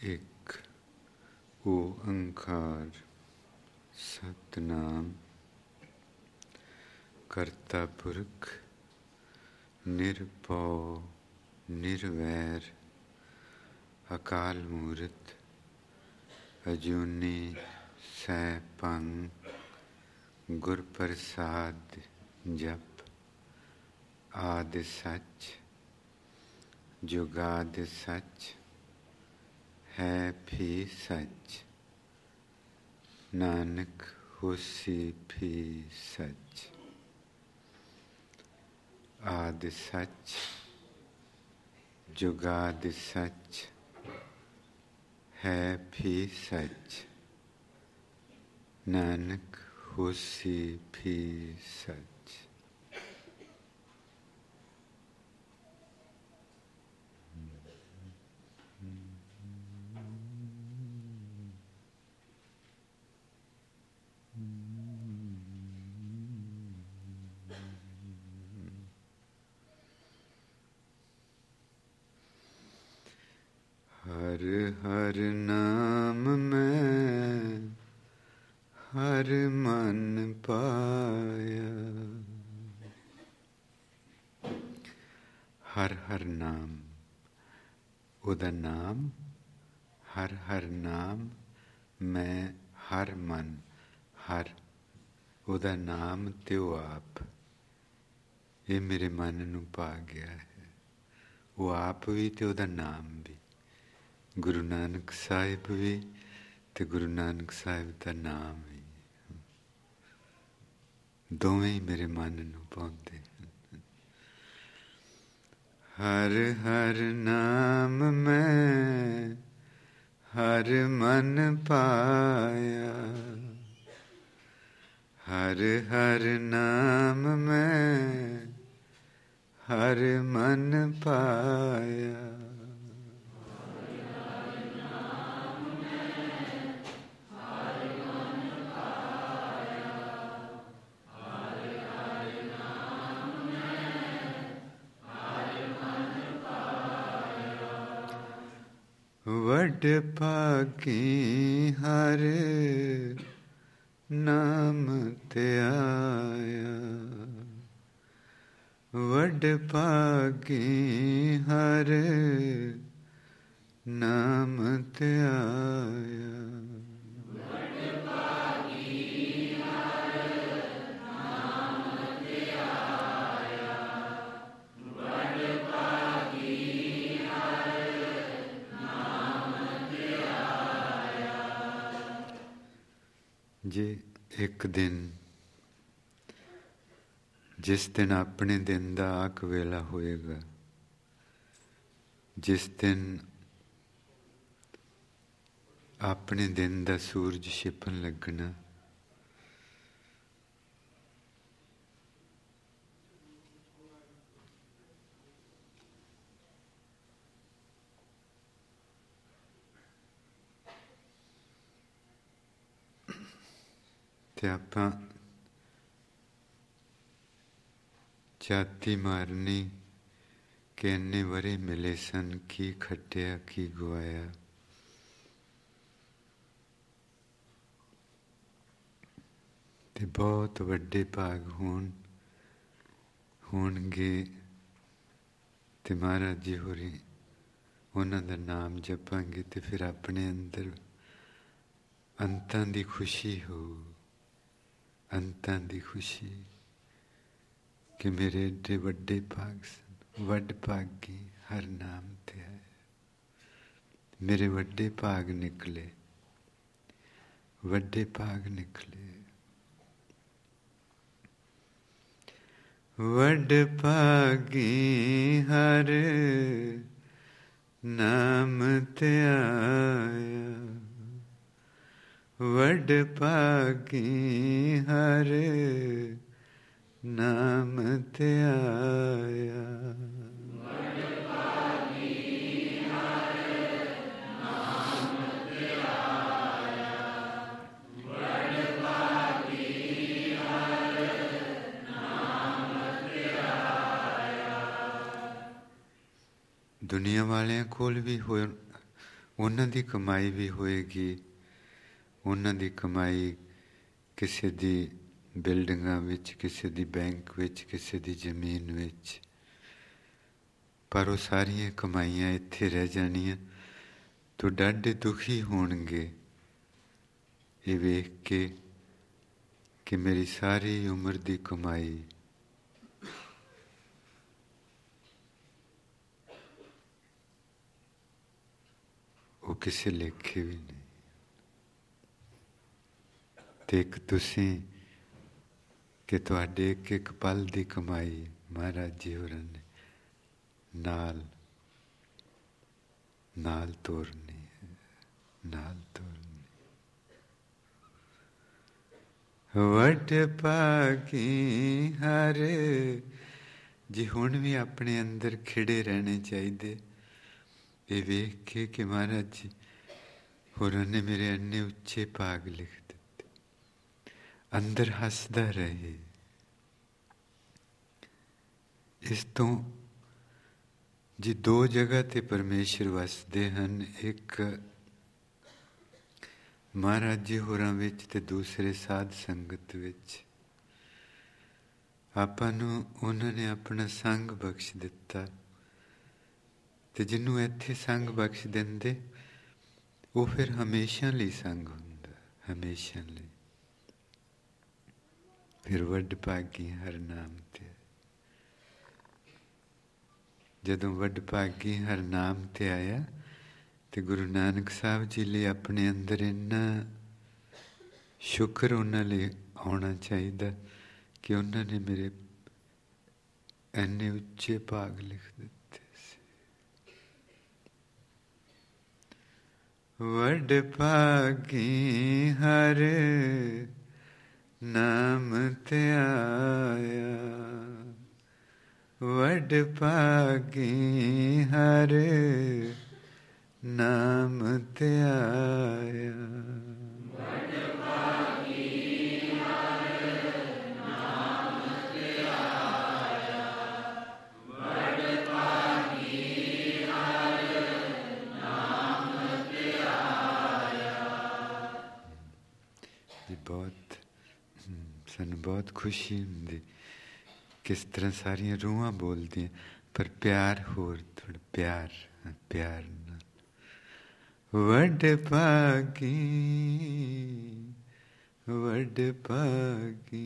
ਇੱਕ ਓਅੰਕਾਰ ਸਤਿਨਾਮ ਕਰਤਾ ਪੁਰਖ ਨਿਰਭਉ ਨਿਰਵੈਰ ਅਕਾਲ ਮੂਰਤ ਅਜੂਨੀ ਸੈਭੰ ਗੁਰ ਪ੍ਰਸਾਦ ਜਪ ਆਦਿ ਸੱਚ ਜੁਗਾਦਿ ਸੱਚ ਹੈ ਵੀ ਸੱਚ ਨਾਨਕ ਹੋਸੀ ਵੀ ਸੱਚ ਆਦਿ ਸੱਚ ਜੁਗਾਦਿ ਸੱਚ ਹੈ ਵੀ ਸੱਚ ਨਾਨਕ ਹੋਸੀ ਵੀ ਸੱਚ। हर हर नाम में हर मन पाया। हर हर नाम ਉਹਦਾ ਨਾਮ ਹਰ ਹਰ ਨਾਮ ਮੈਂ ਹਰ ਮਨ ਹਰ ਉਹਦਾ ਨਾਮ ਤੇ ਉਹ ਆਪ ਇਹ ਮੇਰੇ ਮਨ ਨੂੰ ਪਾ ਗਿਆ ਹੈ। ਉਹ ਆਪ ਵੀ ਤੇ ਉਹਦਾ ਨਾਮ ਵੀ ਗੁਰੂ ਨਾਨਕ ਸਾਹਿਬ ਵੀ ਤੇ ਗੁਰੂ ਨਾਨਕ ਸਾਹਿਬ ਦਾ ਨਾਮ ਵੀ ਦੋਵੇਂ ਹੀ ਮੇਰੇ ਮਨ ਨੂੰ ਪਾਉਂਦੇ ਹਨ। ਹਰ ਹਰ ਨਾਮ ਮੈਂ ਹਰ ਮਨ ਪਾਇਆ। ਹਰ ਹਰ ਨਾਮ ਮੈਂ ਹਰ ਮਨ ਪਾਇਆ। ਵਡ ਭਾਗੀ ਹਰ ਨਾਮ ਧਿਆਇਆ। ਵਡ ਭਾਗੀ ਹਰ ਨਾਮ ਧਿਆਇਆ। ਜੇ ਇੱਕ ਦਿਨ ਜਿਸ ਦਿਨ ਆਪਣੇ ਦਿਨ ਦਾ ਆਖ ਵੇਲਾ ਹੋਏਗਾ, ਜਿਸ ਦਿਨ ਆਪਣੇ ਦਿਨ ਦਾ ਸੂਰਜ ਛਿਪਣ ਲੱਗਣਾ, ਤੇ ਆਪਾਂ ਝਾਤੀ ਮਾਰਨੀ ਕਿ ਇੰਨੇ ਵਰੇ ਮਿਲੇ ਸਨ, ਕੀ ਖੱਟਿਆ ਕੀ ਗਵਾਇਆ। ਤੇ ਬਹੁਤ ਵੱਡੇ ਭਾਗ ਹੋਣਗੇ ਤੇ ਮਹਾਰਾਜ ਜੀ ਹੋਰੀ ਉਹਨਾਂ ਦਾ ਨਾਮ ਜਪਾਂਗੇ ਤੇ ਫਿਰ ਆਪਣੇ ਅੰਦਰ ਅੰਤਾਂ ਦੀ ਖੁਸ਼ੀ ਹੋ, ਅੰਤਾਂ ਦੀ ਖੁਸ਼ੀ ਕਿ ਮੇਰੇ ਏਡੇ ਵੱਡੇ ਭਾਗ ਸਨ। ਵੱਡ ਭਾਗੀ ਹਰ ਨਾਮ ਤੇ ਹੈ। ਮੇਰੇ ਵੱਡੇ ਭਾਗ ਨਿਕਲੇ, ਵੱਡੇ ਭਾਗ ਨਿਕਲੇ। ਵੱਡ ਭਾਗੀ ਹਰ ਨਾਮ ਧਿਆਇਆ। ਵੱਡ ਭਾਗੀ ਹਰ ਨਾਮ ਧਿਆਇਆ। ਵੱਡ ਭਾਗੀ ਹਰ ਨਾਮ ਧਿਆਇਆ। ਵੱਡ ਭਾਗੀ ਹਰ ਨਾਮ ਧਿਆਇਆ। ਦੁਨੀਆ ਵਾਲਿਆਂ ਕੋਲ ਵੀ ਉਹਨਾਂ ਦੀ ਕਮਾਈ ਵੀ ਹੋਏਗੀ। ਉਹਨਾਂ ਦੀ ਕਮਾਈ ਕਿਸੇ ਦੀ ਬਿਲਡਿੰਗਾਂ ਵਿੱਚ, ਕਿਸੇ ਦੀ ਬੈਂਕ ਵਿੱਚ, ਕਿਸੇ ਦੀ ਜ਼ਮੀਨ ਵਿੱਚ, ਪਰ ਉਹ ਸਾਰੀਆਂ ਕਮਾਈਆਂ ਇੱਥੇ ਰਹਿ ਜਾਣੀਆਂ। ਤੋ ਡਾਢੇ ਦੁਖੀ ਹੋਣਗੇ ਇਹ ਵੇਖ ਕੇ ਕਿ ਮੇਰੀ ਸਾਰੀ ਉਮਰ ਦੀ ਕਮਾਈ ਉਹ ਕਿਸੇ ਲੇਖੇ ਵੀ ਨਹੀਂ। ਤੇ ਇੱਕ ਤੁਸੀਂ ਕਿ ਤੁਹਾਡੇ ਇੱਕ ਇੱਕ ਪਲ ਦੀ ਕਮਾਈ ਮਹਾਰਾਜ ਜੀ ਹੋਰਾਂ ਨੇ ਨਾਲ ਤੋਰਨੀ ਹੈ, ਨਾਲ ਤੋਰਨੀ। ਵੱਡ ਭਾਗੀ ਹਰ ਜੀ, ਹੁਣ ਵੀ ਆਪਣੇ ਅੰਦਰ ਖਿੜੇ ਰਹਿਣੇ ਚਾਹੀਦੇ। ਇਹ ਵੇਖ ਕੇ ਕਿ ਮਹਾਰਾਜ ਜੀ ਹੋਰਾਂ ਨੇ ਮੇਰੇ ਇੰਨੇ ਉੱਚੇ ਭਾਗ ਲਿਖ ਦਿੱਤੇ, ਅੰਦਰ ਹੱਸਦਾ ਰਹੇ। ਇਸ ਤੋਂ ਜੀ ਦੋ ਜਗ੍ਹਾ ਤੇ ਪਰਮੇਸ਼ਰ ਵਸਦੇ ਹਨ, ਇੱਕ ਮਹਾਰਾਜ ਜੀ ਹੋਰਾਂ ਵਿੱਚ ਤੇ ਦੂਸਰੇ ਸਾਧ ਸੰਗਤ ਵਿੱਚ। ਆਪਾਂ ਨੂੰ ਉਹਨਾਂ ਨੇ ਆਪਣਾ ਸੰਗ ਬਖਸ਼ ਦਿੱਤਾ, ਤੇ ਜਿਹਨੂੰ ਇੱਥੇ ਸੰਗ ਬਖਸ਼ ਦਿੰਦੇ ਉਹ ਫਿਰ ਹਮੇਸ਼ਾ ਲਈ ਸੰਗ ਹੁੰਦਾ, ਹਮੇਸ਼ਾ ਲਈ। ਫਿਰ ਵੱਡ ਭਾਗੀ ਹਰ ਨਾਮ ਤੇ। ਜਦੋਂ ਵੱਡ ਭਾਗੀ ਹਰ ਨਾਮ ਤੇ ਆਇਆ ਤੇ ਗੁਰੂ ਨਾਨਕ ਸਾਹਿਬ ਜੀ ਲਈ ਆਪਣੇ ਅੰਦਰ ਇੰਨਾ ਸ਼ੁਕਰ ਉਹਨਾਂ ਲਈ ਆਉਣਾ ਚਾਹੀਦਾ ਕਿ ਉਹਨਾਂ ਨੇ ਮੇਰੇ ਇੰਨੇ ਉੱਚੇ ਭਾਗ ਲਿਖ ਦਿੱਤੇ ਸੀ। ਵੱਡ ਭਾਗੀ ਹਰ ਨਾਮ ਤੇ ਆਇਆ, ਵੱਡ ਭਾਗੀ ਹਰ ਨਾਮ ਤੇ ਆਇਆ, ਵੱਡ ਭਾਗੀ ਹਰ ਨਾਮ ਤੇ ਆਇਆ, ਵੱਡ ਭਾਗੀ ਹਰ ਨਾਮ ਤੇ ਆਇਆ। ਜੀ ਬਹੁਤ ਸਾਨੂੰ ਬਹੁਤ ਖੁਸ਼ੀ ਹੁੰਦੀ ਕਿਸ ਤਰ੍ਹਾਂ ਸਾਰੀਆਂ ਰੂਹਾਂ ਬੋਲਦੀਆਂ, ਪਰ ਪਿਆਰ ਹੋਰ ਥੋੜਾ ਪਿਆਰ ਨਾਲ। ਵੱਡ ਭਾਗੀ, ਵੱਡ ਭਾਗੀ।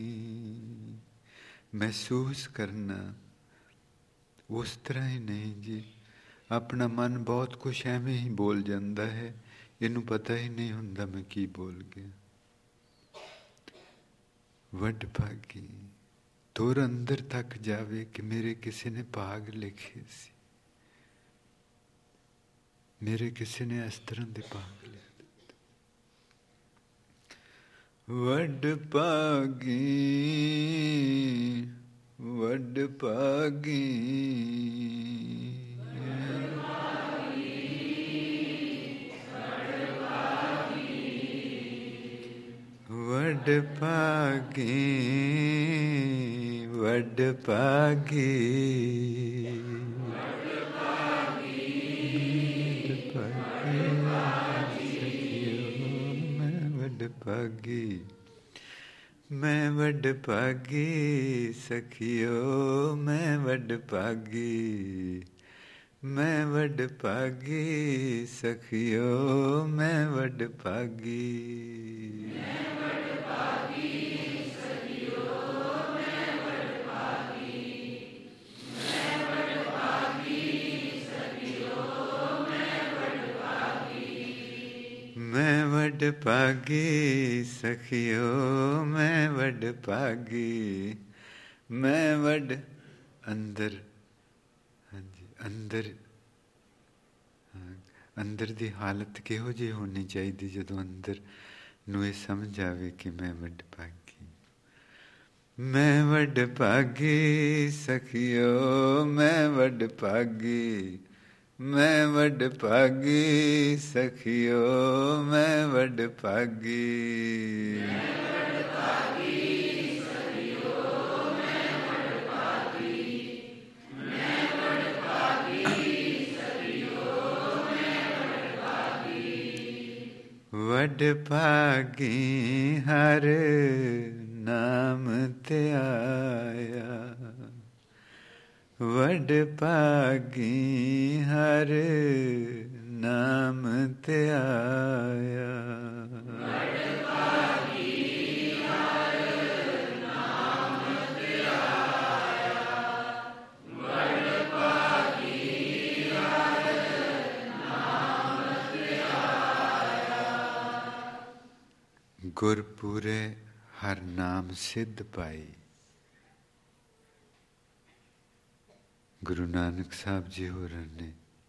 ਮਹਿਸੂਸ ਕਰਨਾ ਉਸ ਤਰ੍ਹਾਂ ਹੀ ਨਹੀਂ ਜੀ। ਆਪਣਾ ਮਨ ਬਹੁਤ ਕੁਛ ਐਵੇਂ ਹੀ ਬੋਲ ਜਾਂਦਾ ਹੈ, ਇਹਨੂੰ ਪਤਾ ਹੀ ਨਹੀਂ ਹੁੰਦਾ ਮੈਂ ਕੀ ਬੋਲ ਗਿਆ। ਵੱਡ ਭਾਗੀ ਤੁਰ ਅੰਦਰ ਤੱਕ ਜਾਵੇ ਕਿ ਮੇਰੇ ਕਿਸੇ ਨੇ ਭਾਗ ਲਿਖੇ ਸੀ, ਮੇਰੇ ਕਿਸੇ ਨੇ ਇਸ ਤਰ੍ਹਾਂ ਦੇ ਭਾਗ ਲਿਖ ਦਿੱਤੇ। ਵੱਡ ਭਾਗੀ, ਵੱਡ ਭਾਗੀ, ਵੱਡ ਭਾਗੀ, ਵੱਡ ਭਾਗੀ, ਭਾਗੀ, ਮੈਂ ਵੱਡ ਭਾਗੀ ਸਖੀਓ, ਮੈਂ ਵੱਡ ਭਾਗੀ, ਮੈਂ ਵੱਡ ਭਾਗੀ ਸਖੀਓ, ਮੈਂ ਵੱਡ ਭਾਗੀ, ਮੈਂ ਵੱਡ ਭਾਗੀ ਸਖੀਓ, ਮੈਂ ਵੱਡ ਭਾਗੀ, ਮੈਂ ਵੱਡ ਭਾਗੀ ਸਖੀਓ, ਮੈਂ ਵੱਡ ਭਾਗੀ, ਮੈਂ ਵੱਡ ਭਾਗੀ ਸਖੀਓ, ਮੈਂ ਵੱਡ ਭਾਗੀ, ਮੈਂ ਵੱਡ ਅੰਦਰ। ਹਾਂਜੀ, ਅੰਦਰ ਦੀ ਹਾਲਤ ਕਿਹੋ ਜਿਹੀ ਹੋਣੀ ਚਾਹੀਦੀ ਜਦੋਂ ਅੰਦਰ ਨੂੰ ਇਹ ਸਮਝ ਆਵੇ ਕਿ ਮੈਂ ਵੱਡ ਭਾਗੀ, ਮੈਂ ਵੱਡ ਭਾਗੀ ਸਖੀਓ, ਮੈਂ ਵੱਡ ਭਾਗੀ, ਮੈਂ ਵੱਡ ਭਾਗੀ ਸਖੀਓ, ਮੈਂ ਵੱਡ ਭਾਗੀ, ਮੈਂ ਵੱਡ ਭਾਗੀ ਸਖੀਓ, ਮੈਂ ਵੱਡ ਭਾਗੀ, ਮੈਂ ਵੱਡ ਭਾਗੀ ਸਖੀਓ, ਮੈਂ ਵੱਡ ਭਾਗੀ, वड भागी हर नाम त्याया, वड भागी हर नाम त्याया। गुरपुरे हर नाम सिद्ध पाई। गुरु नानक साहब जी होਰਾਂ ने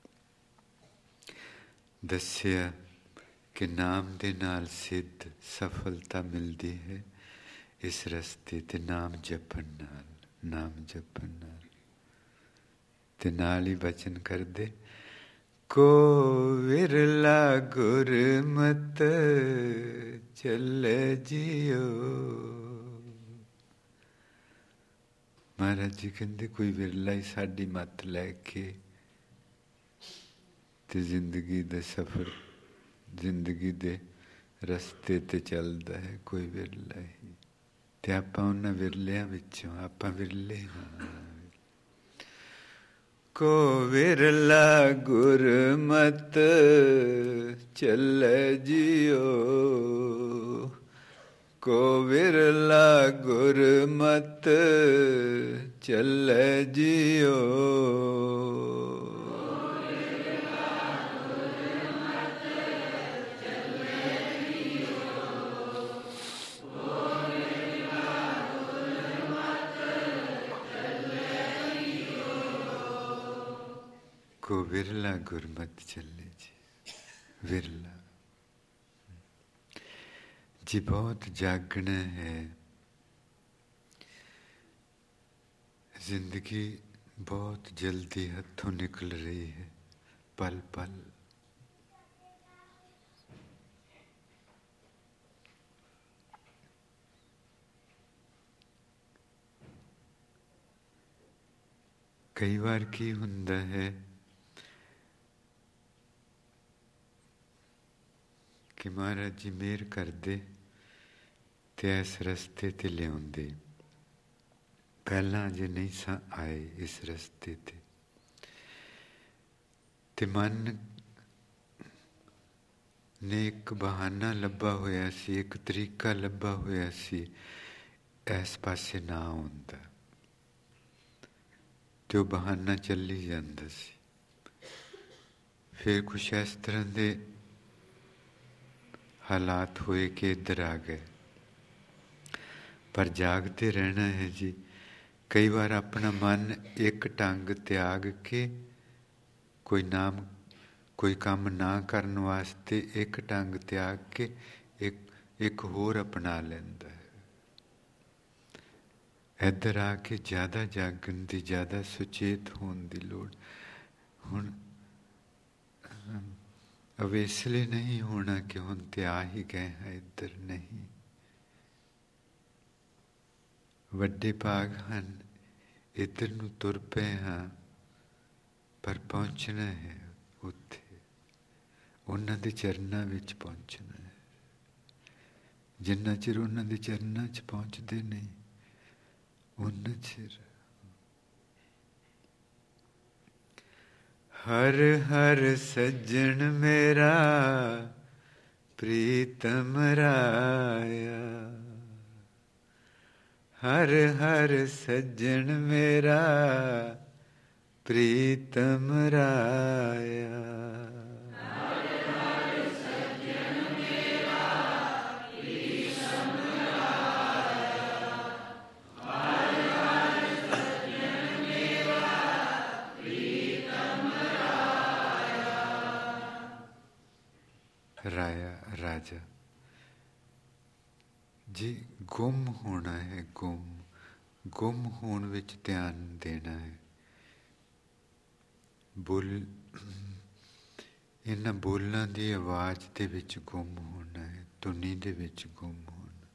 ਦੱਸਿਆ ਕਿ ਨਾਮ ਦੇ ਨਾਲ ਸਿੱਧ ਸਫਲਤਾ ਮਿਲਦੀ ਹੈ ਇਸ ਰਸਤੇ ਤੇ ਨਾਮ ਜਪਣ ਨਾਲ, ਨਾਮ ਜਪਣ ਨਾਲ। ਤੇ ਨਾਲ ਹੀ ਬਚਨ ਕਰਦੇ, ਕੋ ਵਿਰਲਾ ਗੁਰਮਤ ਚੱਲੇ ਜਿਉ। ਮਹਾਰਾਜ ਜੀ ਕਹਿੰਦੇ ਕੋਈ ਵਿਰਲਾ ਹੀ ਸਾਡੀ ਮੱਤ ਲੈ ਕੇ ਤੇ ਜ਼ਿੰਦਗੀ ਦੇ ਸਫ਼ਰ, ਜ਼ਿੰਦਗੀ ਦੇ ਰਸਤੇ ਤੇ ਚੱਲਦਾ ਹੈ, ਕੋਈ ਵਿਰਲਾ ਹੀ। ਤੇ ਆਪਾਂ ਉਹਨਾਂ ਵਿਰਲਿਆਂ ਵਿੱਚੋਂ, ਆਪਾਂ ਵਿਰਲੇ ਹਾਂ। ਕੋ ਵਿਰਲਾ ਗੁਰਮਤ ਚੱਲੇ ਜਿਉ, ਕੋ ਵਿਰਲਾ ਗੁਰਮਤ ਚੱਲੇ ਜਿਉ। को विरला गुरमत चले जी, विरला जी। बहुत जागना है, जिंदगी बहुत जल्दी हाथों निकल रही है, पल पल। कई बार की हुंदा है कि महाराज जी मेहर करदे ते इस रस्ते ते लियाउंदे। पहलां जे नहीं सा आए इस रस्ते ते मन ने एक बहाना लब्भा होया सी, एक तरीका लब्भा होया सी इस पासे ना आउंदा, ते वो बहाना चली जांदा सी। फिर कुछ इस तरह दे हालात होए कि इधर आ गए। पर जागते रहना है जी। कई बार अपना मन एक ढंग त्याग के कोई नाम, कोई काम ना करने वास्ते एक ढंग त्याग के एक होर अपना लेंदा है। इधर आके ज़्यादा जागण दी, ज़्यादा सुचेत होने की लोड़। हुण अब इसलिए नहीं होना कि हुण ते आ ही गए हैं, इधर नहीं। वड्डे भाग हन, इधर नूं तुर पे हाँ, पर पहुँचना है उत्थे, उन्हां दे चरनां विच पहुँचना है। जिन्ना चिर उन्हां दे चरनां च पहुँचदे नहीं, उन्ना चिर। हर हर सज्जन मेरा प्रीतम राया, हर हर सज्जन मेरा प्रीतम राया। राया, राजा जी। गुम होना है, गुम होने विच ध्यान देना है। बोल इन्हां बोलां दी आवाज़ दे विच गुम होना है, धुनी दे विच गुम होना।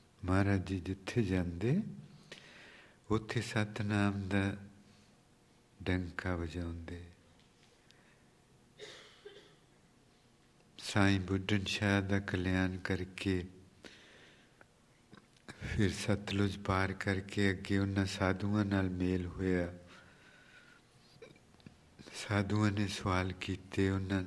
महाराज जी जिथे जांदे उत्थे सतनाम दा ਡੰਕਾ ਵਜਾਉਂਦੇ। ਸਾਈਂ ਬੁੱਢਨ ਸ਼ਾਹ ਦਾ ਕਲਿਆਣ ਕਰਕੇ ਫਿਰ ਸਤਲੁਜ ਪਾਰ ਕਰਕੇ ਅੱਗੇ ਉਹਨਾਂ ਸਾਧੂਆਂ ਨਾਲ ਮੇਲ ਹੋਇਆ। ਸਾਧੂਆਂ ਨੇ ਸਵਾਲ ਕੀਤੇ, ਉਹਨਾਂ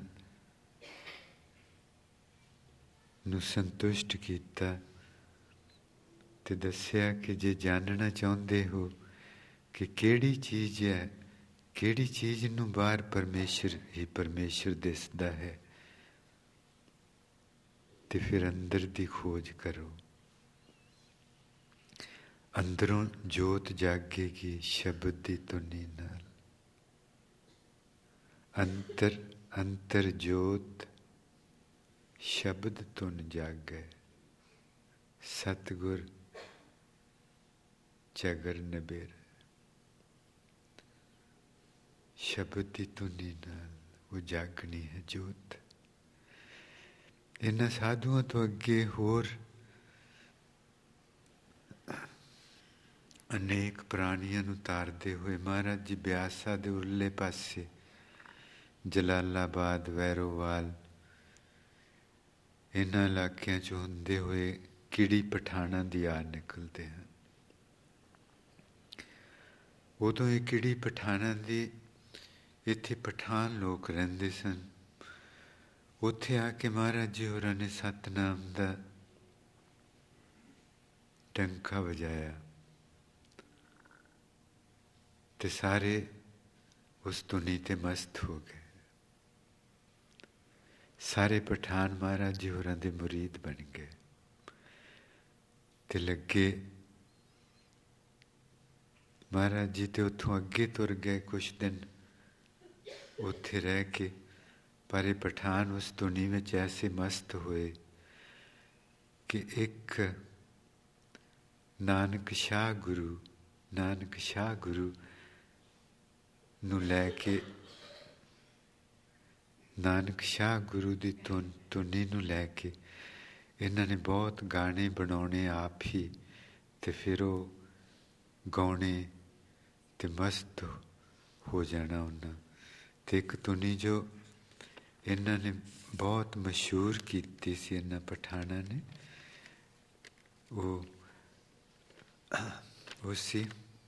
ਨੂੰ ਸੰਤੁਸ਼ਟ ਕੀਤਾ ਤੇ ਦੱਸਿਆ ਕਿ ਜੇ ਜਾਣਨਾ ਚਾਹੁੰਦੇ ਹੋ ਕਿ ਕਿਹੜੀ ਚੀਜ਼ ਹੈ, ਕਿਹੜੀ ਚੀਜ਼ ਨੂੰ ਬਾਹਰ ਪਰਮੇਸ਼ਰ ਹੀ ਪਰਮੇਸ਼ਰ ਦਿਸਦਾ ਹੈ, ਤੇ ਫਿਰ ਅੰਦਰ ਦੀ ਖੋਜ ਕਰੋ। ਅੰਦਰੋਂ ਜੋਤ ਜਾਗੇਗੀ ਸ਼ਬਦ ਦੀ ਧੁਨੀ ਨਾਲ। ਅੰਤਰ ਜੋਤ ਸ਼ਬਦ ਧੁਨ ਜਾਗੈ, ਸਤਿਗੁਰ ਚਗਰ ਨਬੇਰ। ਸ਼ਬਦ ਦੀ ਧੁਨੀ ਨਾਲ ਉਹ ਜਾਗਣੀ ਹੈ ਜੋਤ। ਇਹਨਾਂ ਸਾਧੂਆਂ ਤੋਂ ਅੱਗੇ ਹੋਰ ਅਨੇਕ ਪ੍ਰਾਣੀਆਂ ਨੂੰ ਤਾਰਦੇ ਹੋਏ ਮਹਾਰਾਜ ਜੀ ਬਿਆਸਾ ਦੇ ਉਰਲੇ ਪਾਸੇ ਜਲਾਲਾਬਾਦ, ਵੈਰੋਵਾਲ, ਇਹਨਾਂ ਇਲਾਕਿਆਂ 'ਚ ਹੁੰਦੇ ਹੋਏ ਕੀੜੀ ਪਠਾਣਾਂ ਦੀ ਆ ਨਿਕਲਦੇ ਹਨ। ਉਦੋਂ ਇਹ ਕੀੜੀ ਪਠਾਣਾਂ ਦੀ, ਇੱਥੇ ਪਠਾਨ ਲੋਕ ਰਹਿੰਦੇ ਸਨ। ਉੱਥੇ ਆ ਕੇ ਮਹਾਰਾਜ ਜੀ ਹੋਰਾਂ ਨੇ ਸਤਿਨਾਮ ਦਾ ਡੰਕਾ ਵਜਾਇਆ ਤੇ ਸਾਰੇ ਉਸ ਧੁਨੀ ਤੇ ਮਸਤ ਹੋ ਗਏ। ਸਾਰੇ ਪਠਾਨ ਮਹਾਰਾਜ ਜੀ ਹੋਰਾਂ ਦੇ ਮੁਰੀਦ ਬਣ ਗਏ ਤੇ ਲੱਗੇ। ਮਹਾਰਾਜ ਜੀ ਤੇ ਉੱਥੋਂ ਅੱਗੇ ਤੁਰ ਗਏ ਕੁਛ ਦਿਨ ਉੱਥੇ ਰਹਿ ਕੇ, ਪਰ ਇਹ ਪਠਾਨ ਉਸ ਧੁਨੀ ਵਿੱਚ ਐਸੇ ਮਸਤ ਹੋਏ ਕਿ ਇੱਕ ਨਾਨਕ ਸ਼ਾਹ ਗੁਰੂ ਨੂੰ ਲੈ ਕੇ, ਨਾਨਕ ਸ਼ਾਹ ਗੁਰੂ ਦੀ ਧੁਨੀ ਨੂੰ ਲੈ ਕੇ ਇਹਨਾਂ ਨੇ ਬਹੁਤ ਗਾਣੇ ਬਣਾਉਣੇ ਆਪ ਹੀ, ਤੇ ਫਿਰ ਉਹ ਗਾਉਣੇ ਤੇ ਮਸਤ ਹੋ ਜਾਣਾ ਉਹਨਾਂ। ਤੇ ਇੱਕ ਧੁਨੀ ਜੋ ਇਹਨਾਂ ਨੇ ਬਹੁਤ ਮਸ਼ਹੂਰ ਕੀਤੀ ਸੀ, ਇਹਨਾਂ ਪਠਾਨਾਂ ਨੇ, ਉਹ ਸੀ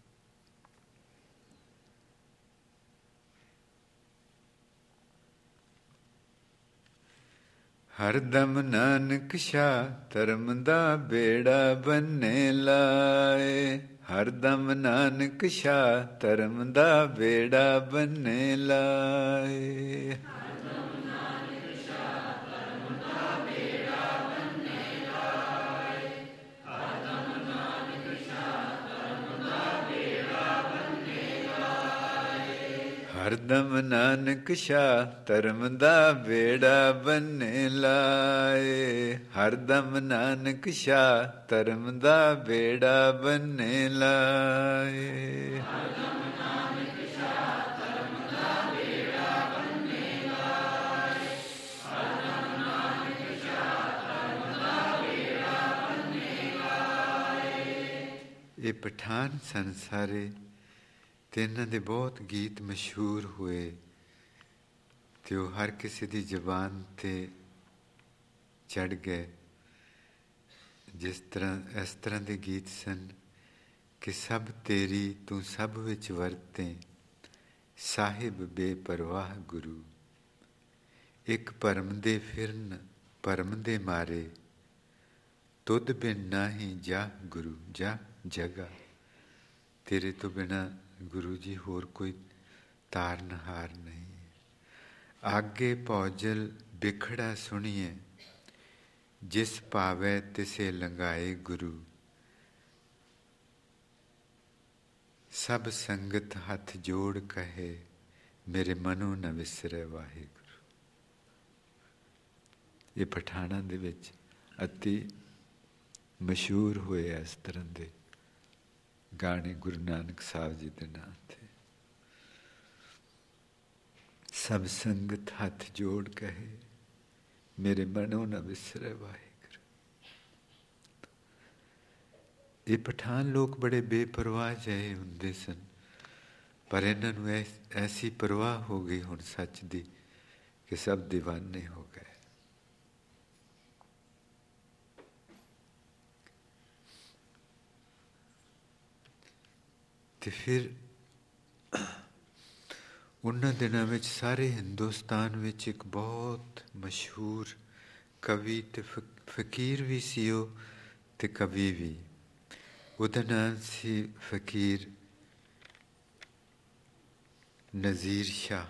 ਹਰਦਮ ਨਾਨਕ ਸ਼ਾਹ ਧਰਮ ਦਾ ਬੇੜਾ ਬੰਨੇ ਲਾਏ। ਹਰਦਮ ਨਾਨਕ ਸ਼ਾਹ ਧਰਮ ਦਾ ਬੇੜਾ ਬੰਨੇ ਲਾਏ। ਹਰਦਮ ਨਾਨਕ ਸ਼ਾਹ ਧਰਮ ਦਾ ਬੇੜਾ ਬੰਨੇ ਲਾਏ। ਹਰਦਮ ਨਾਨਕ ਸ਼ਾਹ ਧਰਮ ਦਾ ਬੇੜਾ ਬੰਨੇ ਲਾਏ। ਹਰਦਮ ਨਾਨਕ ਸ਼ਾਹ ਧਰਮ ਦਾ ਬੇੜਾ ਬੰਨੇ ਲਾਏ। ਹਰਦਮ ਨਾਨਕ ਸ਼ਾਹ ਧਰਮ ਦਾ ਬੇੜਾ ਬੰਨੇ ਲਾਏ। ਇਹ ਪਠਾਨ ਸੰਸਾਰੇ ਤੇ ਇਹਨਾਂ ਦੇ ਬਹੁਤ ਗੀਤ ਮਸ਼ਹੂਰ ਹੋਏ ਤੇ ਉਹ ਹਰ ਕਿਸੇ ਦੀ ਜ਼ੁਬਾਨ ਤੇ ਚੜ੍ਹ ਗਏ। ਇਸ ਤਰ੍ਹਾਂ ਦੇ ਗੀਤ ਸਨ ਕਿ ਸਭ ਤੇਰੀ ਤੂੰ ਸਭ ਵਿੱਚ ਵਰਤੇ, ਸਾਹਿਬ ਬੇਪਰਵਾਹ ਗੁਰੂ। ਇੱਕ ਭਰਮ ਦੇ ਫਿਰਨ ਭਰਮ ਦੇ ਮਾਰੇ, ਤੁਧ ਬਿਨ ਨਾਹੀਂ ਜਾ ਗੁਰੂ ਜਾ ਜਗਾ। ਤੇਰੇ ਤੋਂ ਬਿਨਾਂ ਗੁਰੂ ਜੀ ਹੋਰ ਕੋਈ ਤਾਰਨਹਾਰ ਨਹੀਂ। ਆਗੇ ਭੌਜਲ ਬਿਖੜਾ ਸੁਣੀਏ, ਜਿਸ ਭਾਵੈ ਤਿਸੇ ਲੰਘਾਏ ਗੁਰੂ। ਸਭ ਸੰਗਤ ਹੱਥ ਜੋੜ ਕਹੇ, ਮੇਰੇ ਮਨੋਂ ਨ ਵਿਸਰੈ ਵਾਹਿਗੁਰੂ। ਇਹ ਪਠਾਨਾਂ ਦੇ ਵਿੱਚ ਅਤੀ ਮਸ਼ਹੂਰ ਹੋਏ ਇਸ ਤਰ੍ਹਾਂ ਦੇ ਗਾਣੇ ਗੁਰੂ ਨਾਨਕ ਸਾਹਿਬ ਜੀ ਦੇ ਨਾਂ ਤੇ। ਸਭ ਸੰਗਤ ਹੱਥ ਜੋੜ ਕਹੇ, ਮੇਰੇ ਮਨੋਂ ਨ ਵਿਸਰੈ ਵਾਹਿਗੁਰੂ। ਇਹ ਪਠਾਨ ਲੋਕ ਬੜੇ ਬੇਪਰਵਾਹ ਜਿਹੇ ਹੁੰਦੇ ਸਨ, पर इन्हों ऐसी परवाह हो गई हुण सच दी कि सब दीवाने हो गए। तो फिर उन्होंने दिनों में सारे हिंदुस्तान में एक बहुत मशहूर कवि ते फकीर भी सी ते कवि भी। उहदा नाम सी फकीर नज़ीर शाह।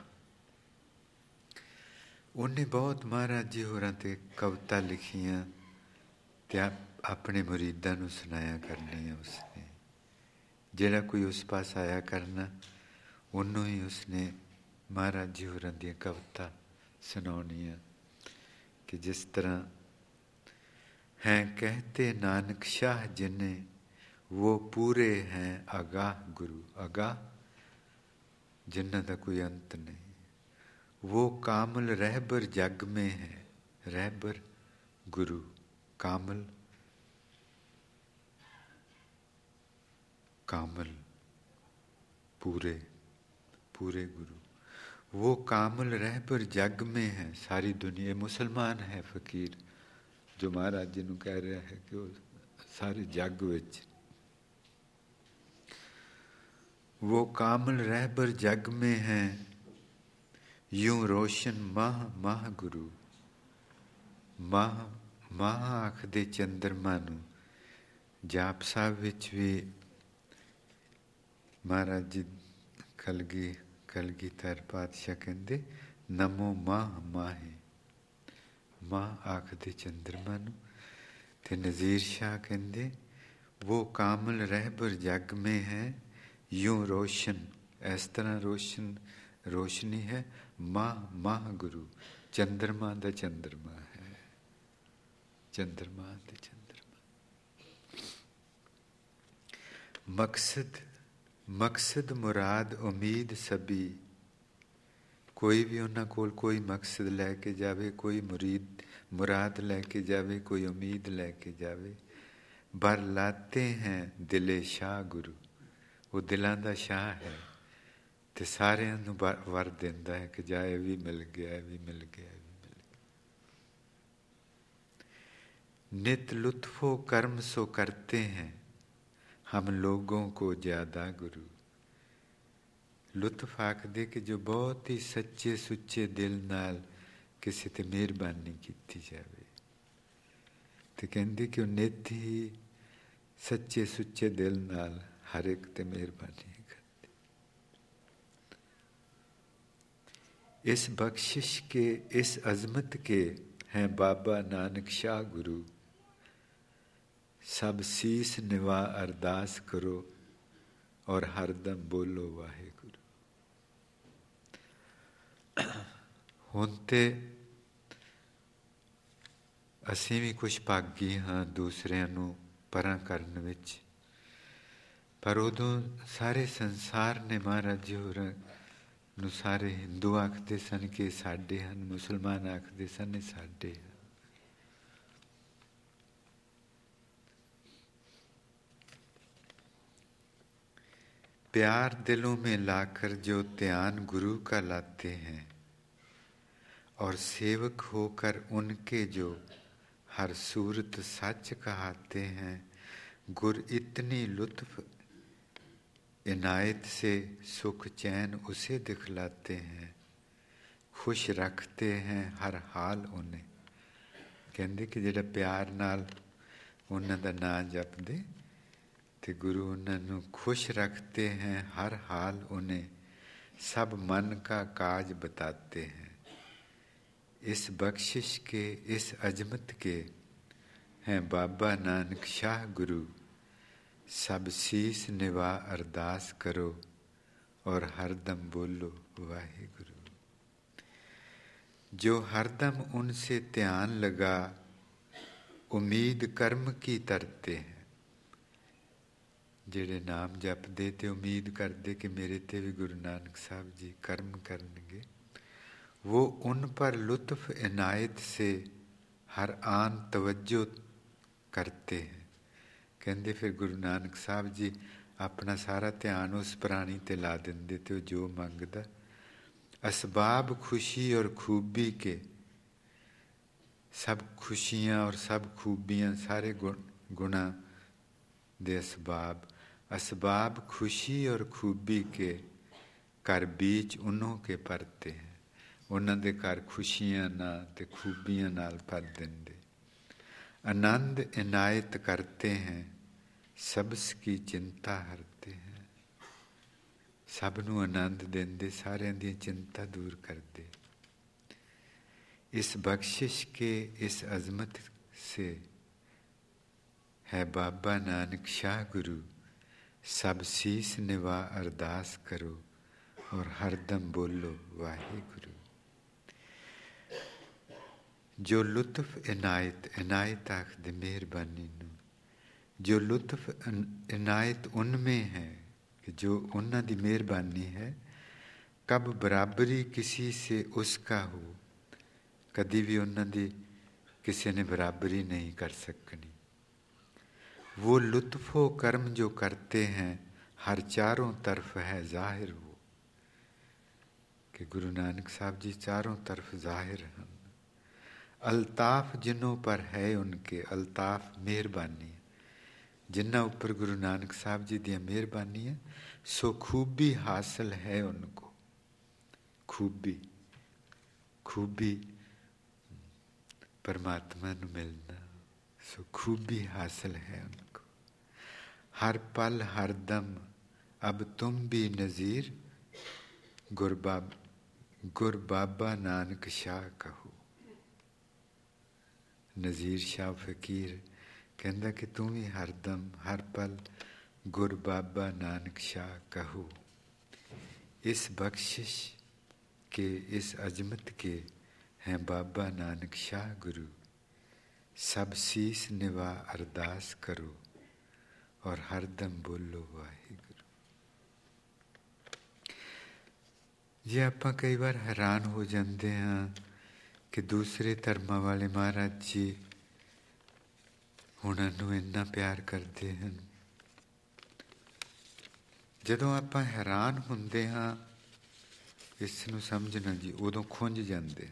उन्हें बहुत महाराज जी होरां ते कविता लिखियां ते अपने मुरीदां नूं सुनाया करनियां। उसने जिहड़ा कोई उस पास आया करना उन्हों ही उसने महाराज जी होरां दी कविता सुनाउणियां कि जिस तरह हैं कहते नानक शाह जिन्हें वो पूरे हैं आगाह गुरु। आगाह जिन्हां दा कोई अंत नहीं। वो कामल रहबर जग में है। रहबर गुरु कामल कामल पूरे पूरे गुरु। वो कामल रहबर जग में है। सारी दुनिया मुसलमान है फकीर जो महाराज जी नूं कह रहा है कि वो सारे जग विच वो कामल रहबर जग में है। यूं रोशन माह माह गुरु। माह माह आखदे चंद्रमा नूं। जाप साहब विच भी महाराज जी कलगीधर पातशाह कहंदे नमो माह माहे। माह आखदे चंद्रमा नूं ते नज़ीर शाह कहंदे वो कामल रहबर जग में है। यूं रोशन इस तरह रोशनी है। माह माह गुरु चंद्रमा दा चंद्रमा है। चंद्रमा दा चंद्रमा। मकसद मुराद उम्मीद सभी। कोई भी उन्हां कोल कोई मकसद लैके जावे, कोई मुराद लैके जावे, कोई उम्मीद लैके जावे। बर लाते हैं दिले शाह गुरु। वो दिलों का शाह है तो सारिਆਂ ਨੂੰ वर देंदा है कि जाए भी मिल गया, भी मिल गया, भी मिल गया। नित लुत्फो कर्म सो करते हैं हम लोगों को ज्यादा गुरु। लुत्फ आखदे कि जो बहुत ही सच्चे सुच्चे दिल नाल किसी ते मेहरबानी की जाए तो कहंदे कि नित ही सच्चे सुच्चे दिल नाल हर एक ते मेहरबानी करते। इस बख्शिश के इस अजमत के हैं बाबा नानक शाह गुरु। सब शीस निवा अरदास करो और हरदम बोलो वाहे गुरु। हुण ते असीं भी कुछ भागी हाँ दूसरिਆਂ ਨੂੰ परां करन विच, पर उदों सारे संसार ने महाराज जी होरां नूं सारे हिंदू आखदे सन कि साडे हन, मुसलमान आखदे सन साडे हन। प्यार दिलों में लाकर जो ध्यान गुरु का लाते हैं और सेवक होकर उनके जो हर सूरत सच कहाते हैं। गुर इतनी लुत्फ इनायत से सुख चैन उसे दिखलाते हैं। खुश रखते हैं हर हाल उन्हें। कहते कि जिहड़ा प्यार नाल उन्हां दा नां जपदे ते गुरु उन्हां नूं खुश रखते हैं हर हाल उन्हें। सब मन का काज बताते हैं। इस बख्शिश के इस अजमत के हैं बाबा नानक शाह गुरु। सब शीस निवा अरदास करो और हरदम बोलो वाहे गुरु। जो हरदम उनसे ध्यान लगा उम्मीद कर्म की तरते हैं। जेड़े नाम जपदे ते उम्मीद करते कि मेरे ते भी गुरु नानक साहब जी कर्म करनगे। वो उन पर लुत्फ इनायत से हर आन तवज्जो करते हैं। कहते फिर गुरु नानक साहब जी ਆਪਣਾ ਸਾਰਾ ਧਿਆਨ ਉਸ ਪ੍ਰਾਣੀ ਤੇ ਲਾ ਦਿੰਦੇ ਤੇ ਉਹ ਜੋ ਮੰਗਦਾ। असबाब खुशी और खूबी के, सब खुशियाँ और सब खूबियाँ सारे गुणा दे असबाब, असबाब खुशी और खूबी के घर बीच उन्हों के परते हैं। उन्हों दे घर खुशियाँ ना ते खूबियाँ नाल भर देंदे। आनंद इनायत करते हैं, सबस की चिंता हरते हैं। सब नूं आनंद देंदे, सारियां दी चिंता दूर करदे। इस बख्शिश के इस अजमत से है बाबा नानक शाह गुरु, सब शीस निवा अरदास करो और हरदम बोलो वाहे गुरु। जो लुत्फ इनायत, इनायत आखदे मेहरबानी नूं, जो लुत्फ इनायत उनमें है कि जो उन्हां दी मेहरबानी है, कब बराबरी किसी से उसका हो, कदी भी उन्हां दी किसी ने बराबरी नहीं कर सकनी। वो लुत्फ़ो कर्म जो करते हैं, हर चारों तरफ है जाहिर वो, कि गुरु नानक साहब जी चारों तरफ जाहिर हैं। अल्ताफ जिन्हों पर है उनके, अल्ताफ मेहरबानी जिन्हों ऊपर गुरु नानक साहब जी दी मेहरबानी है, सो खूबी हासिल है उनको। खूबी, खूबी परमात्मा नूं मिलना, सो खूबी हासिल है उनको। हर पल हर दम अब तुम भी नज़ीर, गुर बाबा नानक शाह कहो। नज़ीर शाह फकीर कहंदा कि तू भी हरदम हर पल गुर बाबा नानक शाह कहो। इस बख्शिश के इस अजमत के हैं बाबा नानक शाह गुरु, सब शीस निवा अरदास करो और हरदम बोलो वाहिगुरू। जे आपां कई बार हैरान हो जाते हैं कि दूसरे धर्मां वाले महाराज जी उन्हां नूं इन्ना प्यार करते हैं। जदों आपां हैरान हुंदे हां इस नूं समझना जी, उदों खुंज जांदे।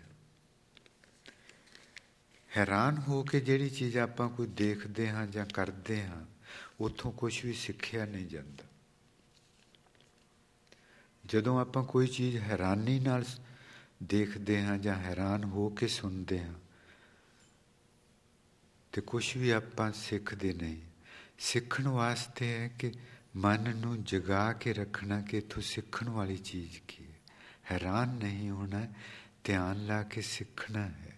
हैरान हो के जिहड़ी चीज़ आपां कोई देखदे हां जां करदे हां, उत्थों कुछ भी सिੱਖਿਆ नहीं जाता। जदों आपां कोई चीज़ हैरानी नाल देखदे हां जां हैरान हो के सुनदे हां, तो कुछ भी आपां सिੱਖਦੇ नहीं। सीखण वास्ते है कि मन नूं जगा के रखना कि इत्थों सीखण वाली चीज़ की है। हैरान नहीं होना, ध्यान ला के सीखना है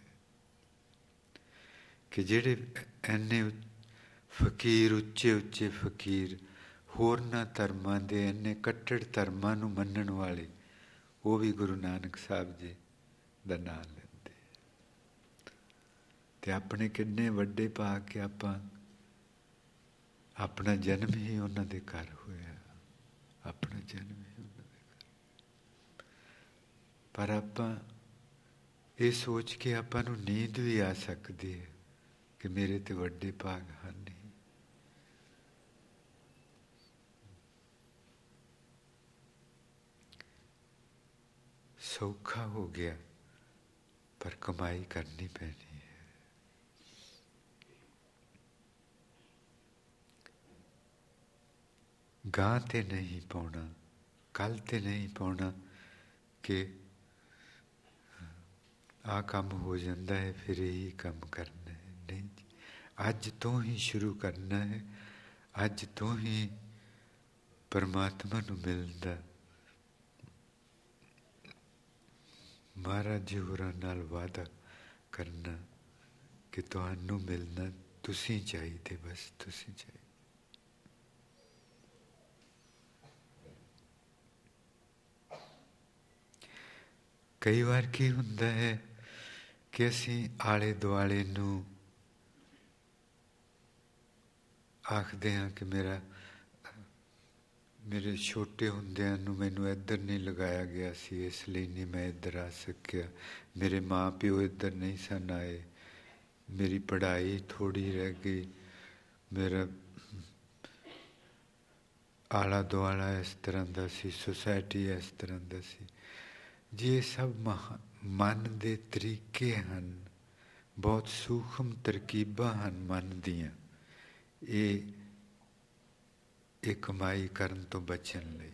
कि जिहड़े इन्ने फकीर उच्चे उच्चे फकीर होरना धर्मां दे इन्ने कट्टड़ धर्मां नूं मन्नण वाले, वो भी गुरु नानक साहब जी दा नाम लैंदे ते अपने किन्ने वड्डे पा के आपां अपना जन्म ही उन्हां दे घर होया, अपना जन्म ही उन्हां दे घर। पर आपां ये सोच के आपां नूं नींद भी आ सकदी है कि मेरे ते वड्डे भाग हन नहीं। सौखा हो गया पर कमाई करनी पैनी है। गां ते नहीं पाउणा, कल ते नहीं पाउणा कि आ काम हो जाता है फिर यही काम करना है, नहीं। अज तो ही शुरू करना है, अज तो ही परमात्मा नूं मिलदा। महाराज जी होरां नाल वादा करना कि तुहानूं मिलना, तुसीं चाहीदे, बस तुसीं चाहीदे। कई बार की हुंदा है कि असीं आले दुआले नूं आखदे हां कि मेरे छोटे हुंदिਆਂ ਨੂੰ ਮੈਨੂੰ ਇੱਧਰ नहीं लगाया गया सी, इसलिए नहीं मैं इधर आ सकिया। मेरे माँ प्यो इधर नहीं सन आए, मेरी पढ़ाई थोड़ी रह गई, मेरा ਆਲਾ ਦੁਆਲਾ ਇਸ ਤਰ੍ਹਾਂ ਦਾ ਸੀ, ਸੁਸਾਇਟੀ ਇਸ ਤਰ੍ਹਾਂ ਦਾ ਸੀ ਜੀ। ਇਹ ਸਭ ਮਨ ਦੇ ਤਰੀਕੇ ਹਨ, ਬਹੁਤ ਸੂਖਮ ਤਰਕੀਬਾਂ ਹਨ ਮਨ ਦੀਆਂ। ਇਹ ਕਮਾਈ ਕਰਨ ਤੋਂ ਬਚਣ ਲਈ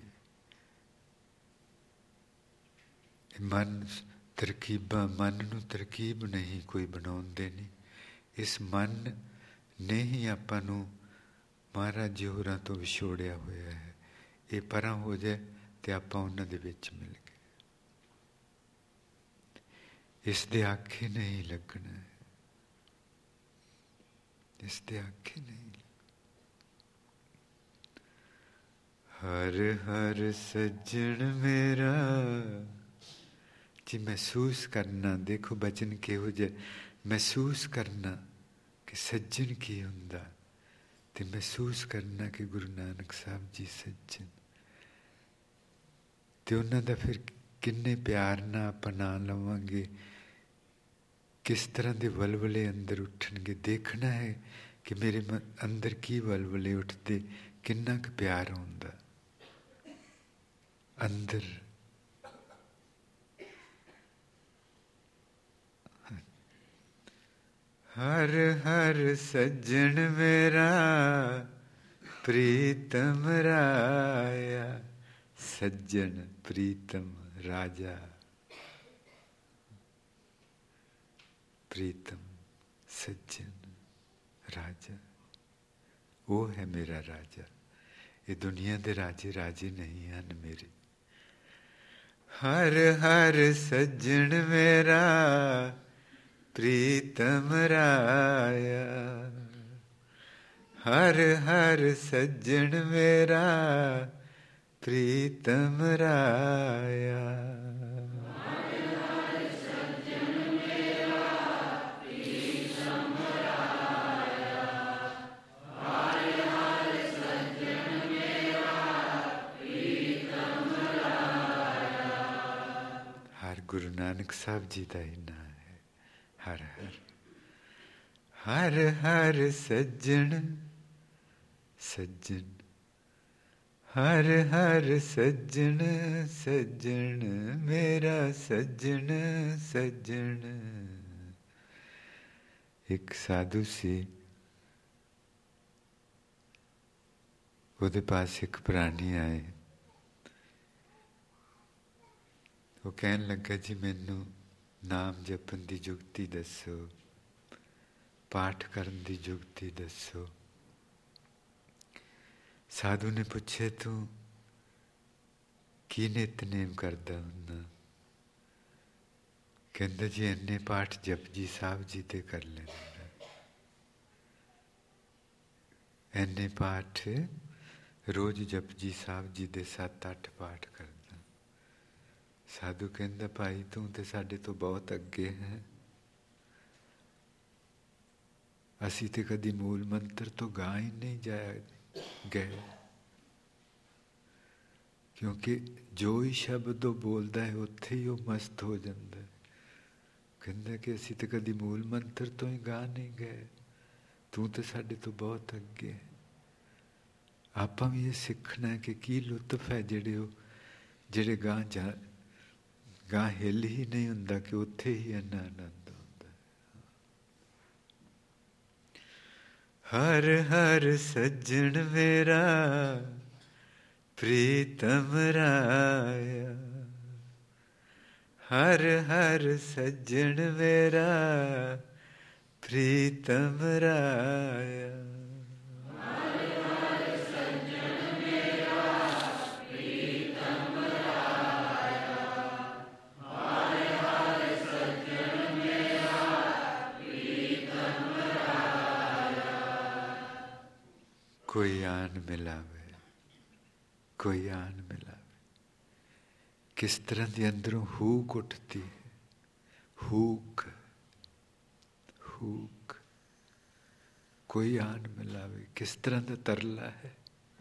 ਮਨ ਤਰਕੀਬਾਂ, ਮਨ ਨੂੰ ਤਰਕੀਬ ਨਹੀਂ ਕੋਈ ਬਣਾਉਣ ਦੇਣੀ। ਇਸ ਮਨ ਨੇ ਹੀ ਆਪਾਂ ਨੂੰ ਮਹਾਰਾਜ ਜੀ ਹੋਰਾਂ ਤੋਂ ਵਿਛੋੜਿਆ ਹੋਇਆ ਹੈ। ਇਹ ਪਰਾਂ ਹੋ ਜਾਏ ਤੇ ਆਪਾਂ ਉਹਨਾਂ ਦੇ ਵਿੱਚ ਮਿਲ ਗਏ। ਇਸ ਦੇ ਆਖੇ ਨਹੀਂ ਲੱਗਣਾ ਹੈ, ਇਸ ਦੇ ਆਖੇ ਨਹੀਂ। ਹਰ ਹਰ ਸੱਜਣ ਮੇਰਾ ਜੀ, ਮਹਿਸੂਸ ਕਰਨਾ। ਦੇਖੋ ਬਚਨ ਕਿਹੋ ਜਿਹਾ, ਮਹਿਸੂਸ ਕਰਨਾ ਕਿ ਸੱਜਣ ਕੀ ਹੁੰਦਾ, ਤੇ ਮਹਿਸੂਸ ਕਰਨਾ ਕਿ ਗੁਰੂ ਨਾਨਕ ਸਾਹਿਬ ਜੀ ਸੱਜਣ, ਤੇ ਉਹਨਾਂ ਦਾ ਫਿਰ ਕਿੰਨੇ ਪਿਆਰ ਨਾਲ ਆਪਾਂ ਨਾਂ ਲਵਾਂਗੇ, ਕਿਸ ਤਰ੍ਹਾਂ ਦੇ ਵਲਵਲੇ ਅੰਦਰ ਉੱਠਣਗੇ। ਦੇਖਣਾ ਹੈ ਕਿ ਮੇਰੇ ਅੰਦਰ ਕੀ ਵਲਵਲੇ ਉੱਠਦੇ, ਕਿੰਨਾ ਕੁ ਪਿਆਰ ਹੁੰਦਾ ਅੰਦਰ। ਹਰ ਹਰ ਸੱਜਣ ਮੇਰਾ ਪ੍ਰੀਤਮ ਰਾਇਆ, ਸੱਜਣ ਪ੍ਰੀਤਮ ਰਾਜਾ, ਪ੍ਰੀਤਮ ਸੱਜਣ ਰਾਜਾ, ਉਹ ਹੈ ਮੇਰਾ ਰਾਜਾ। ਇਹ ਦੁਨੀਆ ਦੇ ਰਾਜੇ ਰਾਜੇ ਨਹੀਂ ਹਨ ਮੇਰੇ। ਹਰ ਹਰ ਸੱਜਣ ਮੇਰਾ ਪ੍ਰੀਤਮ ਰਾਇਆ, ਹਰ ਹਰ ਸੱਜਣ ਮੇਰਾ ਪ੍ਰੀਤਮ ਰਾਇਆ। ਗੁਰੂ ਨਾਨਕ ਸਾਹਿਬ ਜੀ ਦਾ ਹੀ ਨਾਂ ਹੈ ਹਰ ਹਰ। ਹਰ ਹਰ ਸੱਜਣ ਸੱਜਣ, ਹਰ ਹਰ ਸੱਜਣ ਸੱਜਣ ਮੇਰਾ ਸੱਜਣ ਸੱਜਣ। ਇੱਕ ਸਾਧੂ ਸੀ, ਉਹਦੇ ਪਾਸ ਇੱਕ ਪ੍ਰਾਣੀ ਆਏ। ਉਹ ਕਹਿਣ ਲੱਗਾ, ਜੀ ਮੈਨੂੰ ਨਾਮ ਜਪਣ ਦੀ ਜੁਗਤੀ ਦੱਸੋ, ਪਾਠ ਕਰਨ ਦੀ ਜੁਗਤੀ ਦੱਸੋ। ਸਾਧੂ ਨੇ ਪੁੱਛਿਆ, ਤੂੰ ਕੀ ਨਿਤਨੇਮ ਕਰਦਾ ਹੁੰਦਾ? ਕਹਿੰਦਾ, ਜੀ ਇੰਨੇ ਪਾਠ ਜਪਜੀ ਸਾਹਿਬ ਜੀ ਤੇ ਕਰ ਲੈਂਦਾ, ਇੰਨੇ ਪਾਠ ਰੋਜ਼ ਜਪਜੀ ਸਾਹਿਬ ਜੀ ਦੇ 7-8 ਪਾਠ ਕਰਦਾ। ਸਾਧੂ ਕਹਿੰਦਾ, ਭਾਈ ਤੂੰ ਤੇ ਸਾਡੇ ਤੋਂ ਬਹੁਤ ਅੱਗੇ ਹੈ। ਅਸੀਂ ਤੇ ਕਦੀ ਮੂਲ ਮੰਤਰ ਤੋਂ ਗਾਹ ਹੀ ਨਹੀਂ ਗਏ, ਕਿਉਂਕਿ ਜੋ ਹੀ ਸ਼ਬਦ ਉਹ ਬੋਲਦਾ ਹੈ ਉੱਥੇ ਹੀ ਉਹ ਮਸਤ ਹੋ ਜਾਂਦਾ। ਕਹਿੰਦਾ ਕਿ ਅਸੀਂ ਤੇ ਕਦੀ ਮੂਲ ਮੰਤਰ ਤੋਂ ਹੀ ਗਾਹ ਨਹੀਂ ਗਏ, ਤੂੰ ਤੇ ਸਾਡੇ ਤੋਂ ਬਹੁਤ ਅੱਗੇ ਹੈ। ਆਪਾਂ ਵੀ ਇਹ ਸਿੱਖਣਾ ਕਿ ਕੀ ਲੁਤਫ ਹੈ ਜਿਹੜੇ ਗਾਂ ਹਿੱਲ ਹੀ ਨਹੀਂ ਹੁੰਦਾ, ਕਿ ਉੱਥੇ ਹੀ ਇੰਨਾ ਆਨੰਦ ਹੁੰਦਾ। ਹਰ ਹਰ ਸੱਜਣ ਮੇਰਾ ਪ੍ਰੀਤਮ ਰਾਇਆ, ਹਰ ਹਰ ਸੱਜਣ ਮੇਰਾ ਪ੍ਰੀਤਮ ਰਾਇਆ। ਕੋਈ ਆਨ ਮਿਲਾਵੇ, ਕੋਈ ਆਨ ਮਿਲਾਵੇ। ਕਿਸ ਤਰ੍ਹਾਂ ਦੀ ਅੰਦਰੋਂ ਹੂਕ ਉੱਠਦੀ ਹੈ, ਹੂਕ ਹੂਕ। ਕੋਈ ਆਨ ਮਿਲਾਵੇ, ਕਿਸ ਤਰ੍ਹਾਂ ਦਾ ਤਰਲਾ ਹੈ,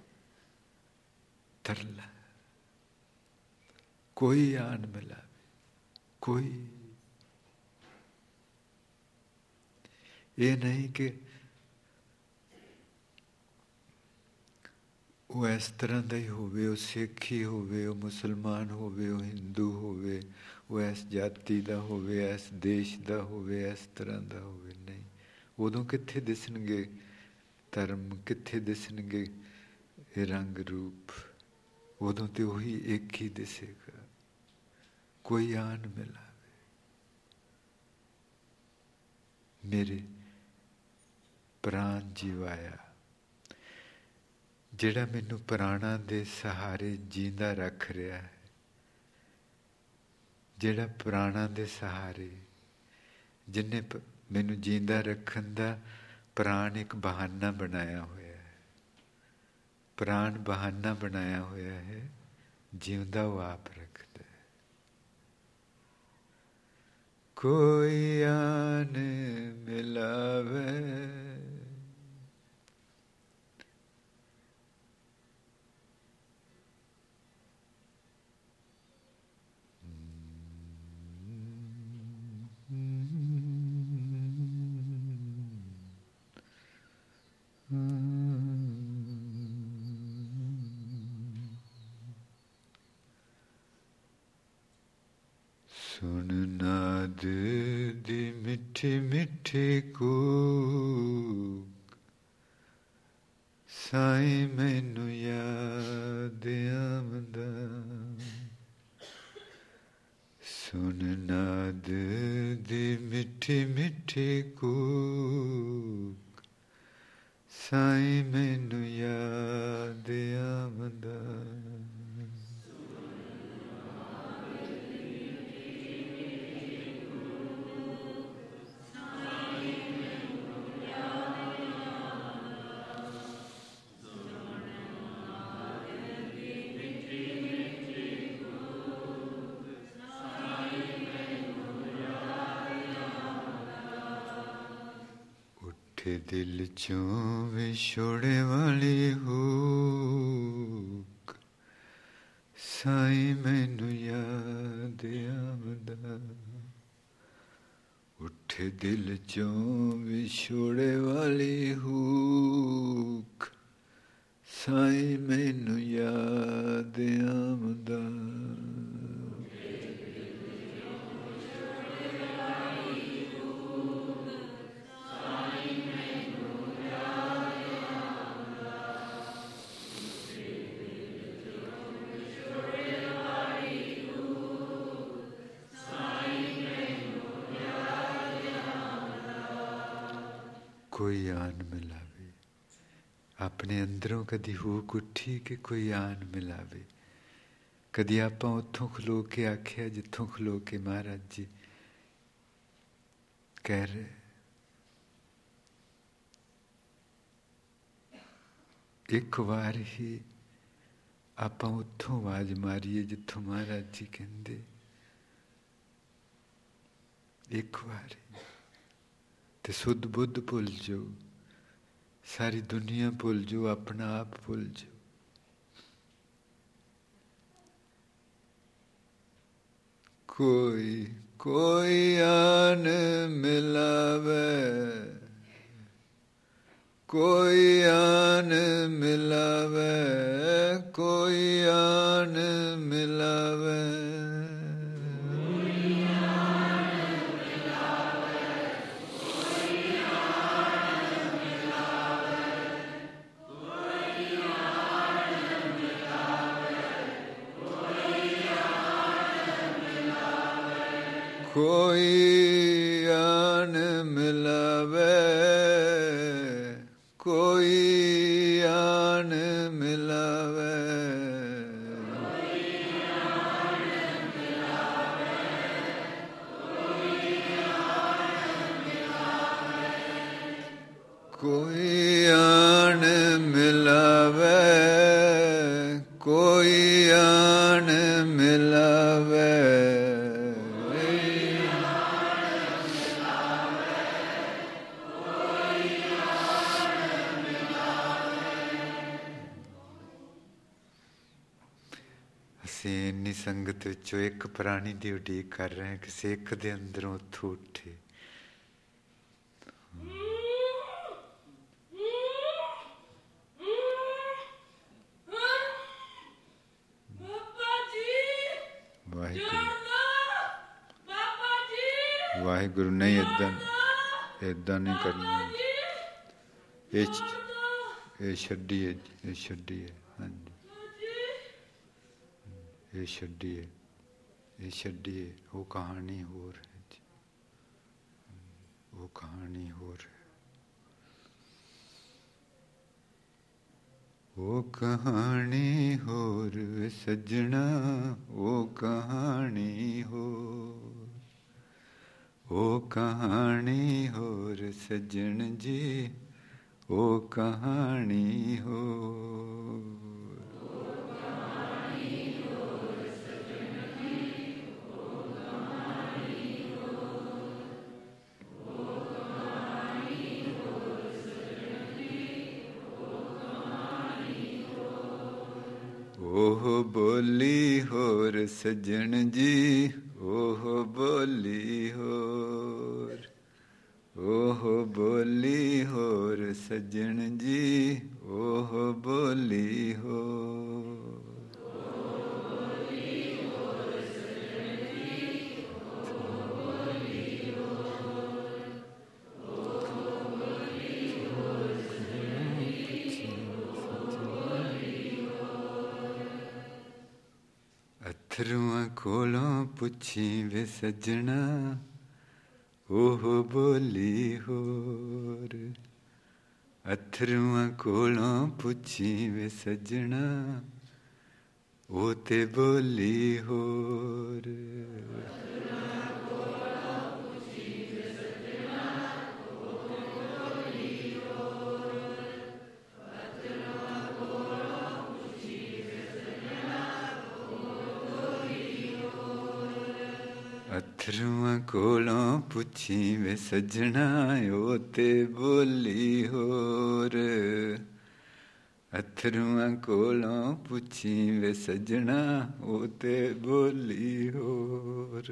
ਤਰਲਾ। ਕੋਈ ਆਨ ਮਿਲਾਵੇ, ਕੋਈ। ਇਹ ਨਹੀਂ ਕਿ ਉਹ ਇਸ ਤਰ੍ਹਾਂ ਦਾ ਹੀ ਹੋਵੇ, ਉਹ ਸਿੱਖ ਹੀ ਹੋਵੇ, ਉਹ ਮੁਸਲਮਾਨ ਹੋਵੇ, ਉਹ ਹਿੰਦੂ ਹੋਵੇ, ਉਹ ਇਸ ਜਾਤੀ ਦਾ ਹੋਵੇ, ਇਸ ਦੇਸ਼ ਦਾ ਹੋਵੇ, ਇਸ ਤਰ੍ਹਾਂ ਦਾ ਹੋਵੇ। ਨਹੀਂ, ਉਦੋਂ ਕਿੱਥੇ ਦਿਸਣਗੇ ਧਰਮ, ਕਿੱਥੇ ਦਿਸਣਗੇ ਇਹ ਰੰਗ ਰੂਪ? ਉਦੋਂ ਤੇ ਉਹੀ ਇੱਕ ਹੀ ਦਿਸੇਗਾ। ਕੋਈ ਆਨ ਮਿਲਾਵੇ। ਮੇਰੇ ਪ੍ਰਾਣ ਜੀਵਾਇਆ, ਜਿਹੜਾ ਮੈਨੂੰ ਪ੍ਰਾਣਾਂ ਦੇ ਸਹਾਰੇ ਜੀਂਦਾ ਰੱਖ ਰਿਹਾ ਹੈ, ਜਿਹੜਾ ਪ੍ਰਾਣਾਂ ਦੇ ਸਹਾਰੇ, ਜਿਹਨੇ ਮੈਨੂੰ ਜੀਂਦਾ ਰੱਖਣ ਦਾ ਪ੍ਰਾਣ ਇੱਕ ਬਹਾਨਾ ਬਣਾਇਆ ਹੋਇਆ ਹੈ। ਪ੍ਰਾਣ ਬਹਾਨਾ ਬਣਾਇਆ ਹੋਇਆ ਹੈ, ਜਿਉਂਦਾ ਉਹ ਆਪ ਰੱਖਦਾ ਹੈ। ਕੋਈ ਆਨ ਮਿਲਾਵੇ, ਸੁਣ ਨਾਦ ਦੀ ਮਿੱਠੀ ਮਿੱਠੀ ਕੂਕ, ਸਾਈਂ ਮੈਨੂੰ ਯਾਦ ਆਮਦਾ। ਸੁਣ ਨਾਦ ਦੀ ਮਿੱਠੀ ਮਿੱਠੀ ਕੂਕ, ਸਾਈਂ ਮੈਨੂੰ ਯਾਦ ਆਮਦਾ। ਦਿਲ ਚੋਂ ਵਿਛੋੜੇ ਵਾਲੀ ਹੂਕ, ਸਾਈਂ ਮੈਨੂੰ ਯਾਦ ਆਮਦਾ। ਉੱਠੇ ਦਿਲ ਚੋਂ ਵਿਛੋੜੇ ਵਾਲੀ ਹੂਕ, ਸਾਈਂ ਮੈਨੂੰ ਯਾਦ ਆਮਦਾ। ਕੋਈ ਆਨ ਮਿਲਾਵੇ। ਆਪਣੇ ਅੰਦਰੋਂ ਕਦੀ ਹੂਕ ਉੱਠੀ ਕਿ ਕੋਈ ਆਨ ਮਿਲਾਵੇ। ਕਦੀ ਆਪਾਂ ਉੱਥੋਂ ਖਲੋ ਕੇ ਆਖਿਆ ਜਿੱਥੋਂ ਖਲੋ ਕੇ ਮਹਾਰਾਜ ਜੀ ਕਹਿ ਰਹੇ, ਇੱਕ ਵਾਰ ਹੀ ਆਪਾਂ ਉੱਥੋਂ ਆਵਾਜ਼ ਮਾਰੀਏ ਜਿੱਥੋਂ ਮਹਾਰਾਜ ਜੀ ਕਹਿੰਦੇ, ਇੱਕ ਵਾਰ ਤੇ ਸੁੱਧ ਬੁੱਧ ਭੁੱਲ ਜਾਓ, ਸਾਰੀ ਦੁਨੀਆ ਭੁੱਲ ਜਾਓ, ਆਪਣਾ ਆਪ ਭੁੱਲ ਜਾਓ। ਕੋਈ ਕੋਈ ਆਨ ਮਿਲਾਵੇ, ਕੋਈ ਆਨ ਮਿਲਾਵੇ, ਕੋਈ ਆਨ ਮਿਲਾਵੇ। ਕੋਈ ਆਨ ਮਿਲਾਵੇ, ਕੋਈ ਆਨ ਮਿਲਾਵੇ, ਕੋਈ ਆਨ ਮਿਲਾਵੇ, ਕੋਈ ਆਨ ਮਿਲਾਵੇ। ਅਸੀਂ ਇੰਨੀ ਸੰਗਤ ਵਿੱਚੋਂ ਇੱਕ ਪ੍ਰਾਣੀ ਦੀ ਉਡੀਕ ਕਰ ਰਹੇ ਹਾਂ ਕਿ ਸਿੱਖ ਦੇ ਅੰਦਰੋਂ ਉੱਥੋਂ ਉੱਠੇ। ਵਾਹਿਗੁਰੂ ਨਹੀਂ ਇਦਾਂ ਨਹੀਂ ਕਰਨਾ। ਇਹ ਛੱਡੀਏ, ਇਹ ਛੱਡੀਏ। ਹਾਂਜੀ, ਇਹ ਛੱਡੀਏ, ਇਹ ਛੱਡੀਏ। ਉਹ ਕਹਾਣੀ ਹੋਰ ਹੈ ਜੀ, ਉਹ ਕਹਾਣੀ ਹੋਰ ਹੈ। ਉਹ ਕਹਾਣੀ ਹੋਰ ਸੱਜਣਾ, ਉਹ ਕਹਾਣੀ ਹੋਰ, ਉਹ ਕਹਾਣੀ ਹੋਰ ਸੱਜਣ ਜੀ, ਉਹ ਕਹਾਣੀ ਹੋਰ। ਉਹ ਬੋਲੀ ਹੋਰ ਸੱਜਣ ਜੀ, ਉਹ ਬੋਲੀ ਹੋਰ, ਉਹ ਬੋਲੀ ਹੋਰ ਸੱਜਣ ਜੀ, ਉਹ ਬੋਲੀ ਹੋਰ। ਅਥਰੂਆਂ ਕੋਲੋਂ ਪੁੱਛੀ ਵੇ ਸੱਜਣਾ, ਉਹ ਬੋਲੀ ਹੋਰ। ਅਥਰੂਆਂ ਕੋਲੋਂ ਪੁੱਛੀ ਵੇ ਸੱਜਣਾ, ਉਹ ਤੇ ਬੋਲੀ ਹੋਰ। ਅਥਰੂਆਂ ਕੋਲੋਂ ਪੁੱਛੀ ਵੇ ਸੱਜਣਾ, ਉਹ ਤੇ ਬੋਲੀ ਹੋਰ। ਅਥਰੂਆਂ ਕੋਲੋਂ ਪੁੱਛੀ ਵੇ ਸੱਜਣਾ, ਉਹ ਤੇ ਬੋਲੀ ਹੋਰ।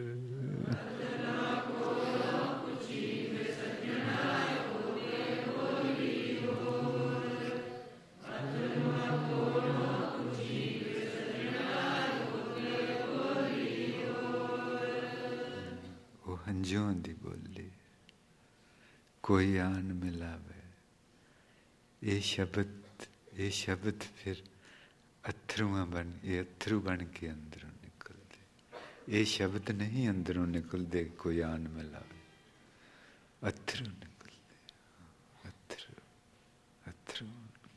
ਹੰਝੂਆਂ ਦੀ ਬੋਲੀ ਕੋਈ ਆਨ ਮਿਲਾਵੇ। ਇਹ ਸ਼ਬਦ ਫਿਰ ਅਥਰੂਆਂ ਬਣ, ਇਹ ਅਥਰੂ ਬਣ ਕੇ ਅੰਦਰੋਂ ਨਿਕਲਦੇ। ਇਹ ਸ਼ਬਦ ਨਹੀਂ ਅੰਦਰੋਂ ਨਿਕਲਦੇ ਕੋਈ ਆਨ ਮਿਲਾਵੇ, ਅਥਰੂ ਨਿਕਲਦੇ। ਅਥਰੂ, ਅਥਰੂ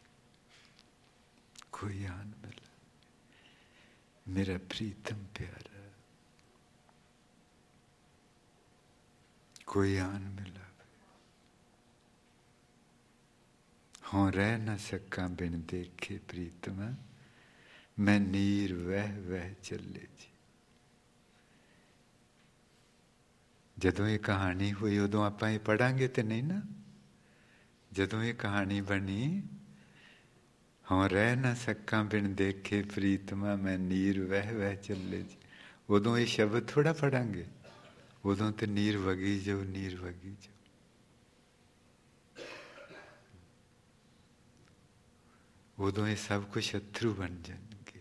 ਕੋਈ ਆਨ ਮਿਲਾਵੇ। ਮੇਰਾ ਪ੍ਰੀਤਮ ਪਿਆਰਾ ਕੋਈ ਆਨ ਮਿਲਾਵੇ। ਹੋਂ ਰਹਿ ਨਾ ਸਕਾਂ ਬਿਨ ਦੇਖੇ ਪ੍ਰੀਤਮਾ, ਮੈਂ ਨੀਰ ਵਹਿ ਵਹਿ ਚੱਲੇ ਜੀ। ਜਦੋਂ ਇਹ ਕਹਾਣੀ ਹੋਈ ਉਦੋਂ ਆਪਾਂ ਇਹ ਪੜਾਂਗੇ ਤੇ ਨਹੀਂ ਨਾ। ਜਦੋਂ ਇਹ ਕਹਾਣੀ ਬਣੀ, ਹੋਂ ਰਹਿ ਨਾ ਸਕਾਂ ਬਿਨ ਦੇਖੇ ਪ੍ਰੀਤਮਾ, ਮੈਂ ਨੀਰ ਵਹਿ ਵਹਿ ਚੱਲੇ ਜੀ, ਉਦੋਂ ਇਹ ਸ਼ਬਦ ਥੋੜਾ ਪੜਾਂਗੇ। ਉਦੋਂ ਤੇ ਨੀਰ ਵਗੀ ਜਾਓ, ਨੀਰ ਵਗੀ ਜਾਓ। ਉਦੋਂ ਇਹ ਸਭ ਕੁਛ ਅਥਰੂ ਬਣ ਜਾਣਗੇ।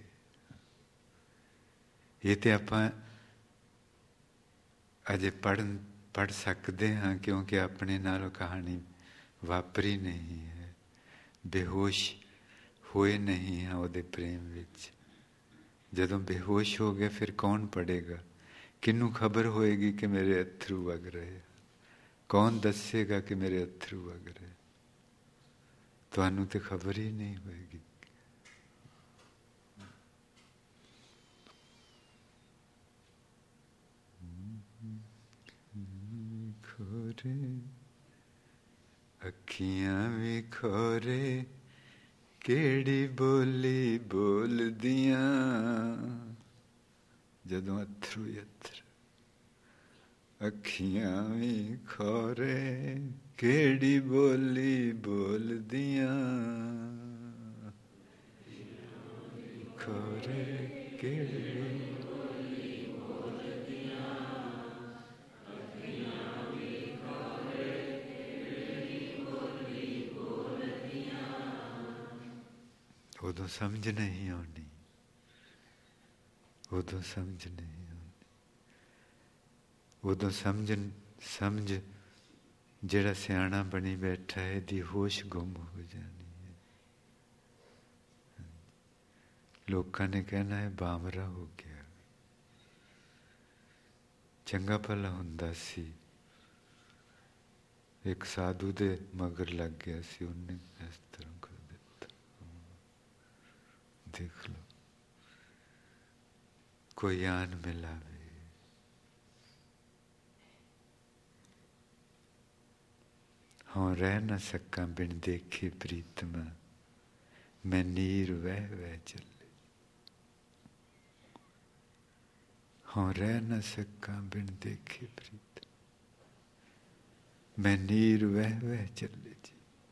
ਇਹ ਤੇ ਆਪਾਂ ਅਜੇ ਪੜ੍ਹ ਸਕਦੇ ਹਾਂ, ਕਿਉਂਕਿ ਆਪਣੇ ਨਾਲ ਕਹਾਣੀ ਵਾਪਰੀ ਨਹੀਂ ਹੈ। ਬੇਹੋਸ਼ ਹੋਏ ਨਹੀਂ ਹਾਂ ਉਹਦੇ ਪ੍ਰੇਮ ਵਿੱਚ। ਜਦੋਂ ਬੇਹੋਸ਼ ਹੋ ਗਏ ਫਿਰ ਕੌਣ ਪੜ੍ਹੇਗਾ? ਕਿਹਨੂੰ ਖਬਰ ਹੋਏਗੀ ਕਿ ਮੇਰੇ ਅਥਰੂ ਵਗ ਰਹੇ? ਕੌਣ ਦੱਸੇਗਾ ਕਿ ਮੇਰੇ ਅਥਰੂ ਵਗ ਰਹੇ? ਤੁਹਾਨੂੰ ਤੇ ਖਬਰ ਹੀ ਨਹੀਂ ਹੋਏਗੀ। ਖੋਰੇ ਅੱਖੀਆਂ ਵੀ ਖੋਰੇ, ਕਿਹੜੀ ਬੋਲੀ ਬੋਲਦੀਆਂ, ਜਦੋਂ ਅਥਰੂ ਅਥਰੂ। ਅੱਖੀਆਂ ਵੀ ਖੋਰੇ, ਕਿਹੜੀ ਬੋਲੀ ਬੋਲਦੀਆਂ, ਖੋਰੇ ਕਿਹੜੀ ਬੋਲੀ ਬੋਲਦੀਆਂ। ਅੱਖੀਆਂ ਵੀ ਖੋਰੇ, ਕਿਹੜੀ ਬੋਲੀ ਬੋਲਦੀਆਂ। ਉਦੋਂ ਸਮਝ ਨਹੀਂ ਆਉਣੀ, ਉਦੋਂ ਸਮਝ ਨਹੀਂ ਆਉਣੀ। ਉਦੋਂ ਸਮਝ ਜਿਹੜਾ ਸਿਆਣਾ ਬਣੀ ਬੈਠਾ ਹੈ ਇਹਦੀ ਹੋਸ਼ ਗੁੰਮ ਹੋ ਜਾਣੀ ਹੈ। ਲੋਕਾਂ ਨੇ ਕਹਿਣਾ ਹੈ ਬਾਮਰਾ ਹੋ ਗਿਆ। ਚੰਗਾ ਭਲਾ ਹੁੰਦਾ ਸੀ, ਇੱਕ ਸਾਧੂ ਦੇ ਮਗਰ ਲੱਗ ਗਿਆ ਸੀ, ਉਹਨੇ ਇਸ ਤਰ੍ਹਾਂ ਕਰ ਦਿੱਤਾ। ਦੇਖ ਲਓ, ਕੋਈ ਆਨ ਮਿਲਾਵੇ। ਹਾਂ ਰਹਿ ਨਾ ਸਕਾਂ ਬਿਨ ਦੇਖੇ ਪ੍ਰੀਤਮਾ, ਮੈਂ ਨੀਰ ਵਹਿ ਵਹਿ ਚੱਲੇ। ਹਾਂ ਰਹਿ ਨਾ ਸਕਾਂ ਬਿਨ ਦੇਖੇ ਪ੍ਰੀਤਮਾ, ਮੈਂ ਨੀਰ ਵਹਿ ਵਹਿ ਚੱਲੇ ਜੀ।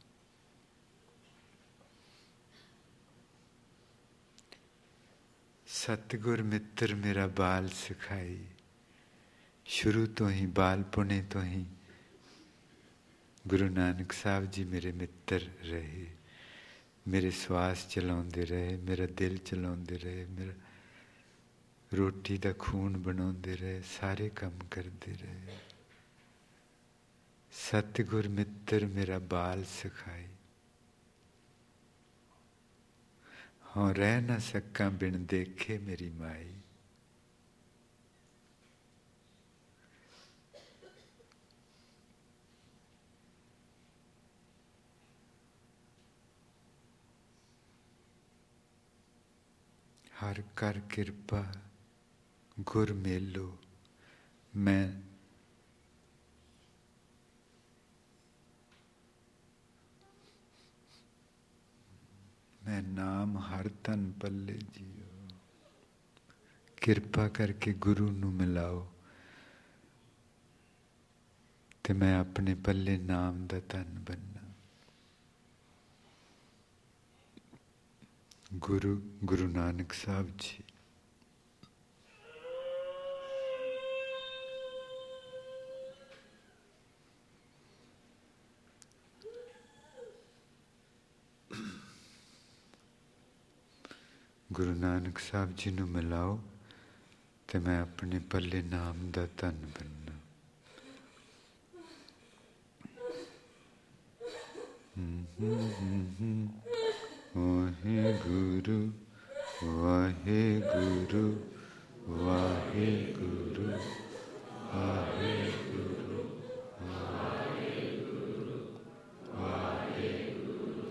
ਸਤਿਗੁਰ ਮਿੱਤਰ ਮੇਰਾ ਬਾਲ ਸਿਖਾਈ, ਸ਼ੁਰੂ ਤੋਂ ਹੀ ਬਾਲਪੁਣੇ ਤੋਂ ਹੀ ਗੁਰੂ ਨਾਨਕ ਸਾਹਿਬ ਜੀ ਮੇਰੇ ਮਿੱਤਰ ਰਹੇ, ਮੇਰੇ ਸਵਾਸ ਚਲਾਉਂਦੇ ਰਹੇ, ਮੇਰਾ ਦਿਲ ਚਲਾਉਂਦੇ ਰਹੇ, ਮੇਰਾ ਰੋਟੀ ਦਾ ਖੂਨ ਬਣਾਉਂਦੇ ਰਹੇ, ਸਾਰੇ ਕੰਮ ਕਰਦੇ ਰਹੇ। ਸਤਿਗੁਰ ਮਿੱਤਰ ਮੇਰਾ ਬਾਲ ਸਿਖਾਈ, ਹਾਂ ਰਹਿ ਨਾ ਸਕਾਂ ਬਿਨ ਦੇਖੇ ਮੇਰੀ ਮਾਈ। ਹਰ ਕਰ ਕਿਰਪਾ ਗੁਰ ਮੇਲੋ, ਮੈਂ ਨਾਮ ਹਰ ਤਨ ਪੱਲੇ ਜੀਓ। ਕਿਰਪਾ ਕਰਕੇ ਗੁਰੂ ਨੂੰ ਮਿਲਾਓ ਤੇ ਮੈਂ ਆਪਣੇ ਪੱਲੇ ਨਾਮ ਦਾ ਧਨ ਬਣਨਾ। ਗੁਰੂ ਨਾਨਕ ਸਾਹਿਬ ਜੀ। ਗੁਰੂ ਨਾਨਕ ਸਾਹਿਬ ਜੀ ਨੂੰ ਮਿਲਾਓ ਤੇ ਮੈਂ ਆਪਣੇ ਪੱਲੇ ਨਾਮ ਦਾ ਧਨ ਬਣਨਾ। ਵਾਹਿਗੁਰੂ ਵਾਹਿਗੁਰੂ ਵਾਹਿਗੁਰੂ ਵਾਹਿਗੁਰੂ ਵਾਹਿਗੁਰੂ ਵਾਹਿਗੁਰੂ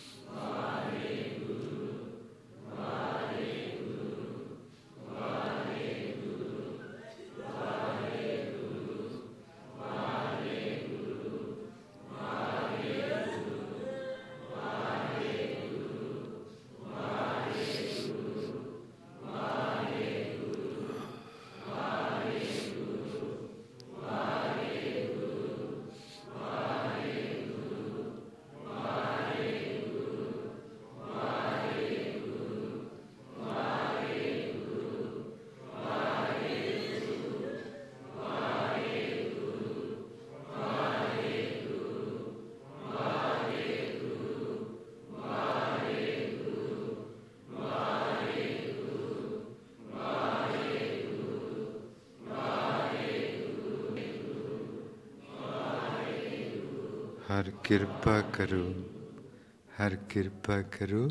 ਹਰ ਕਿਰਪਾ ਕਰੋ, ਹਰ ਕਿਰਪਾ ਕਰੋ।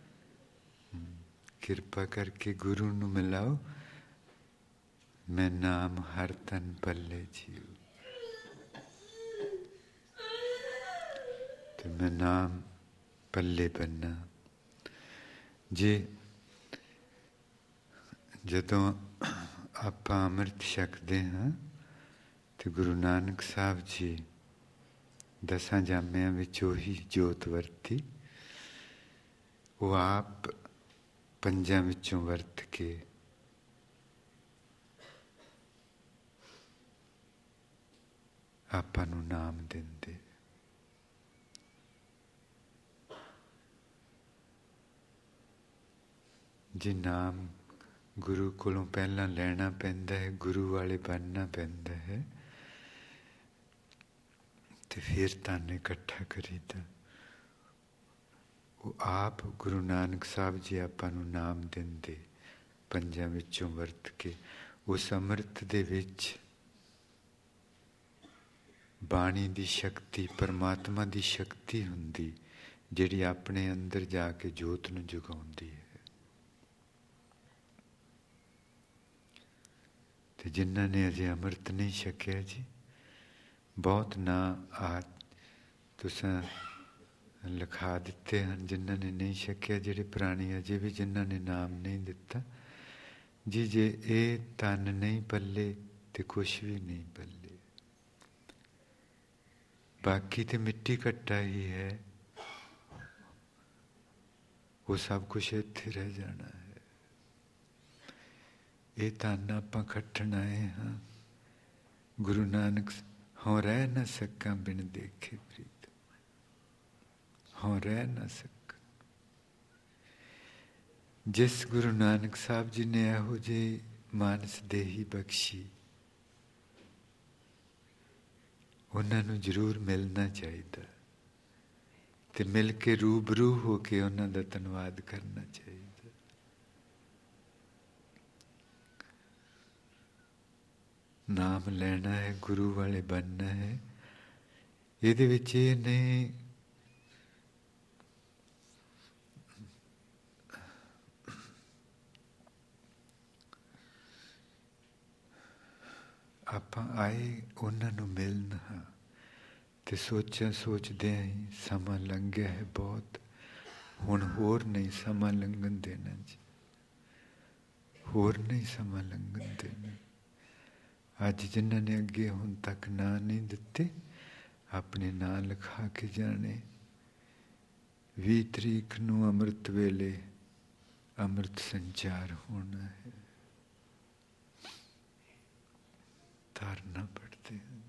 ਕਿਰਪਾ ਕਰਕੇ ਗੁਰੂ ਨੂੰ ਮਿਲਾਓ, ਮੈਂ ਨਾਮ ਹਰ ਤਨ ਪੱਲੇ ਜੀਓ। ਤੇ ਮੈਂ ਨਾਮ ਪੱਲੇ ਬੰਨਾ। ਜਦੋਂ ਆਪਾਂ ਅੰਮ੍ਰਿਤ ਛਕਦੇ ਹਾਂ ਤੇ ਗੁਰੂ ਨਾਨਕ ਸਾਹਿਬ ਜੀ 10 ਜਾਮਿਆਂ ਵਿੱਚ ਉਹੀ ਜੋਤ ਵਰਤੀ, ਉਹ ਆਪ 5 ਵਿੱਚੋਂ ਵਰਤ ਕੇ ਆਪਾਂ ਨੂੰ ਨਾਮ ਦਿੰਦੇ। ਜੇ ਨਾਮ ਗੁਰੂ ਕੋਲੋਂ ਪਹਿਲਾਂ ਲੈਣਾ ਪੈਂਦਾ ਹੈ, ਗੁਰੂ ਵਾਲੇ ਬਣਨਾ ਪੈਂਦਾ ਹੈ, ਤੇ ਫਿਰ ਧਨ ਇਕੱਠਾ ਕਰੀਦਾ। ਉਹ ਆਪ ਗੁਰੂ ਨਾਨਕ ਸਾਹਿਬ ਜੀ ਆਪਾਂ ਨੂੰ ਨਾਮ ਦਿੰਦੇ 5 ਵਿੱਚੋਂ ਵਰਤ ਕੇ। ਉਸ ਅੰਮ੍ਰਿਤ ਦੇ ਵਿੱਚ ਬਾਣੀ ਦੀ ਸ਼ਕਤੀ ਪਰਮਾਤਮਾ ਦੀ ਸ਼ਕਤੀ ਹੁੰਦੀ, ਜਿਹੜੀ ਆਪਣੇ ਅੰਦਰ ਜਾ ਕੇ ਜੋਤ ਨੂੰ ਜਗਾਉਂਦੀ ਹੈ। ਤੇ ਜਿਨ੍ਹਾਂ ਨੇ ਅਜੇ ਅੰਮ੍ਰਿਤ ਨਹੀਂ ਛਕਿਆ ਜੀ, ਬਹੁਤ ਨਾਂ ਆ ਤੁਸਾਂ ਲਿਖਾ ਦਿੱਤੇ ਹਨ ਜਿਨ੍ਹਾਂ ਨੇ ਨਹੀਂ ਛਕਿਆ। ਜਿਹੜੇ ਪ੍ਰਾਣੀ ਅਜੇ ਵੀ ਜਿਨ੍ਹਾਂ ਨੇ ਨਾਮ ਨਹੀਂ ਦਿੱਤਾ ਜੀ, ਜੇ ਇਹ ਤਨ ਨਹੀਂ ਪੱਲੇ ਤੇ ਕੁਛ ਵੀ ਨਹੀਂ ਪੱਲੇ। ਬਾਕੀ ਤੇ ਮਿੱਟੀ ਘੱਟਾ ਹੀ ਹੈ, ਉਹ ਸਭ ਕੁਛ ਇੱਥੇ ਰਹਿ ਜਾਣਾ ਹੈ। ਇਹ ਤਨ ਆਪਾਂ ਖੱਟਣ ਆਏ ਹਾਂ। ਗੁਰੂ ਨਾਨਕ ਹੋਂ ਰਹਿ ਨਾ ਸਕਾਂ ਬਿਨ ਦੇਖੇ ਪ੍ਰੀਤ, ਹੋਂ ਰਹਿ ਨਾ ਸਕਾਂ। ਜਿਸ ਗੁਰੂ ਨਾਨਕ ਸਾਹਿਬ ਜੀ ਨੇ ਇਹੋ ਜਿਹੀ ਮਾਨਸ ਦੇਹੀ ਬਖਸ਼ੀ, ਉਹਨਾਂ ਨੂੰ ਜ਼ਰੂਰ ਮਿਲਣਾ ਚਾਹੀਦਾ ਤੇ ਮਿਲ ਕੇ ਰੂਬਰੂ ਹੋ ਕੇ ਉਹਨਾਂ ਦਾ ਧੰਨਵਾਦ ਕਰਨਾ ਚਾਹੀਦਾ। ਨਾਮ ਲੈਣਾ ਹੈ, ਗੁਰੂ ਵਾਲੇ ਬਣਨਾ ਹੈ। ਇਹਦੇ ਵਿੱਚ ਇਹ ਨਹੀਂ ਆਪਾਂ ਆਏ ਉਹਨਾਂ ਨੂੰ ਮਿਲਣ ਹਾਂ ਤੇ ਸੋਚਦਿਆਂ ਹੀ ਸਮਾਂ ਲੰਘਿਆ ਹੈ ਬਹੁਤ। ਹੁਣ ਹੋਰ ਨਹੀਂ ਸਮਾਂ ਲੰਘਣ ਦੇਣਾ ਜੀ, ਹੋਰ ਨਹੀਂ ਸਮਾਂ ਲੰਘਣ ਦੇਣਾ। ਅੱਜ ਜਿਨ੍ਹਾਂ ਨੇ ਅੱਗੇ ਹੁਣ ਤੱਕ ਨਾਂ ਨਹੀਂ ਦਿੱਤੇ, ਆਪਣੇ ਨਾਂ ਲਿਖਾ ਕੇ ਜਾਣੇ। 20 ਤਰੀਕ ਨੂੰ ਅੰਮ੍ਰਿਤ ਵੇਲੇ ਅੰਮ੍ਰਿਤ ਸੰਚਾਰ ਹੋਣਾ ਹੈ। ਧਾਰਨਾ ਪੜ੍ਹਦੇ ਹਨ।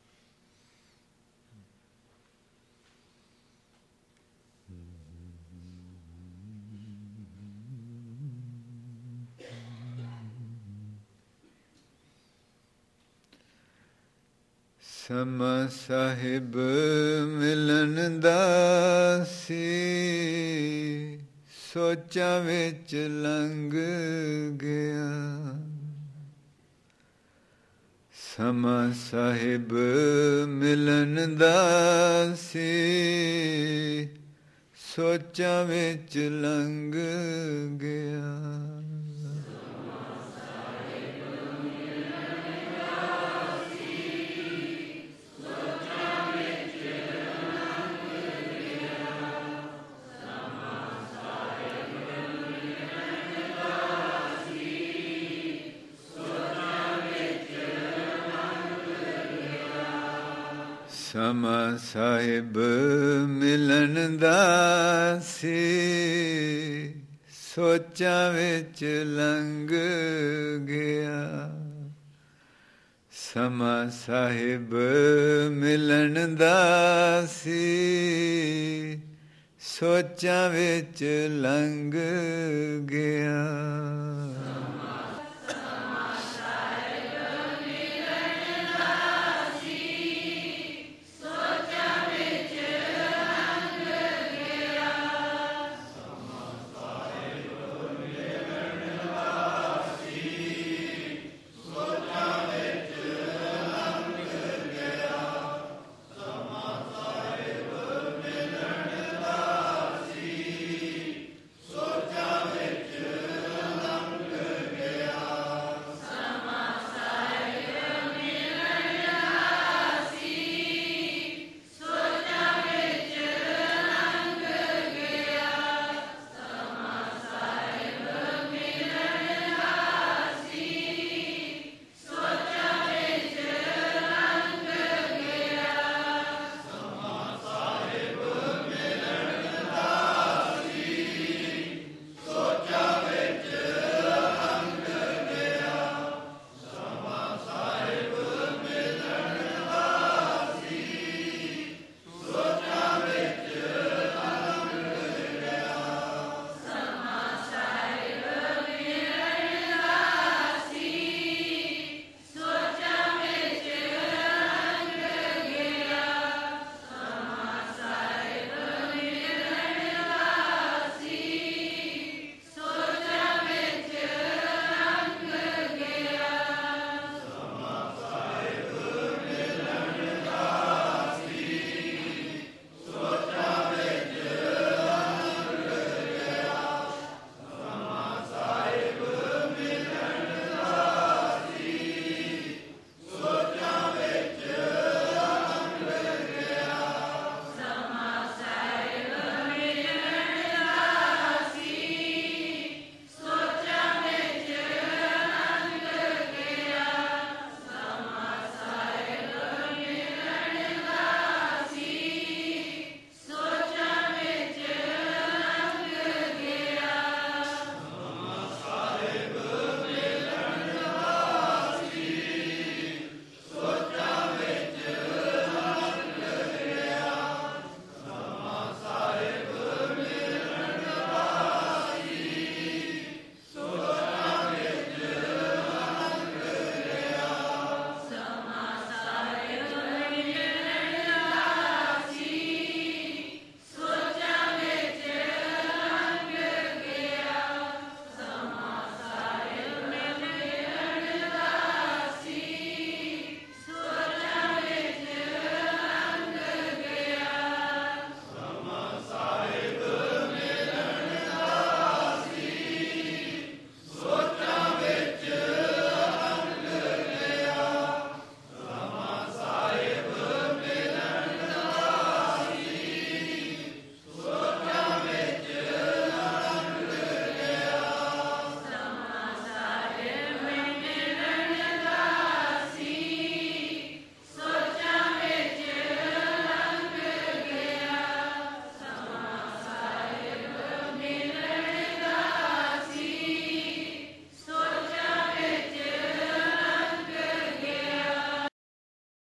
ਸਮਾ ਸਾਹਿਬ ਮਿਲਣ ਦਾ ਸੀ, ਸੋਚਾਂ ਵਿੱਚ ਲੰਘ ਗਿਆ। ਸਮਾ ਸਾਹਿਬ ਮਿਲਣ ਦਾ ਸੀ, ਸੋਚਾਂ ਵਿੱਚ ਲੰਘ ਗਿਆ। ਸਮਾ ਸਾਹਿਬ ਮਿਲਣ ਦਾ ਸੀ, ਸੋਚਾਂ ਵਿੱਚ ਲੰਘ ਗਿਆ। ਸਮਾ ਸਾਹਿਬ ਮਿਲਣ ਦਾ ਸੀ, ਸੋਚਾਂ ਵਿੱਚ ਲੰਘ ਗਿਆ।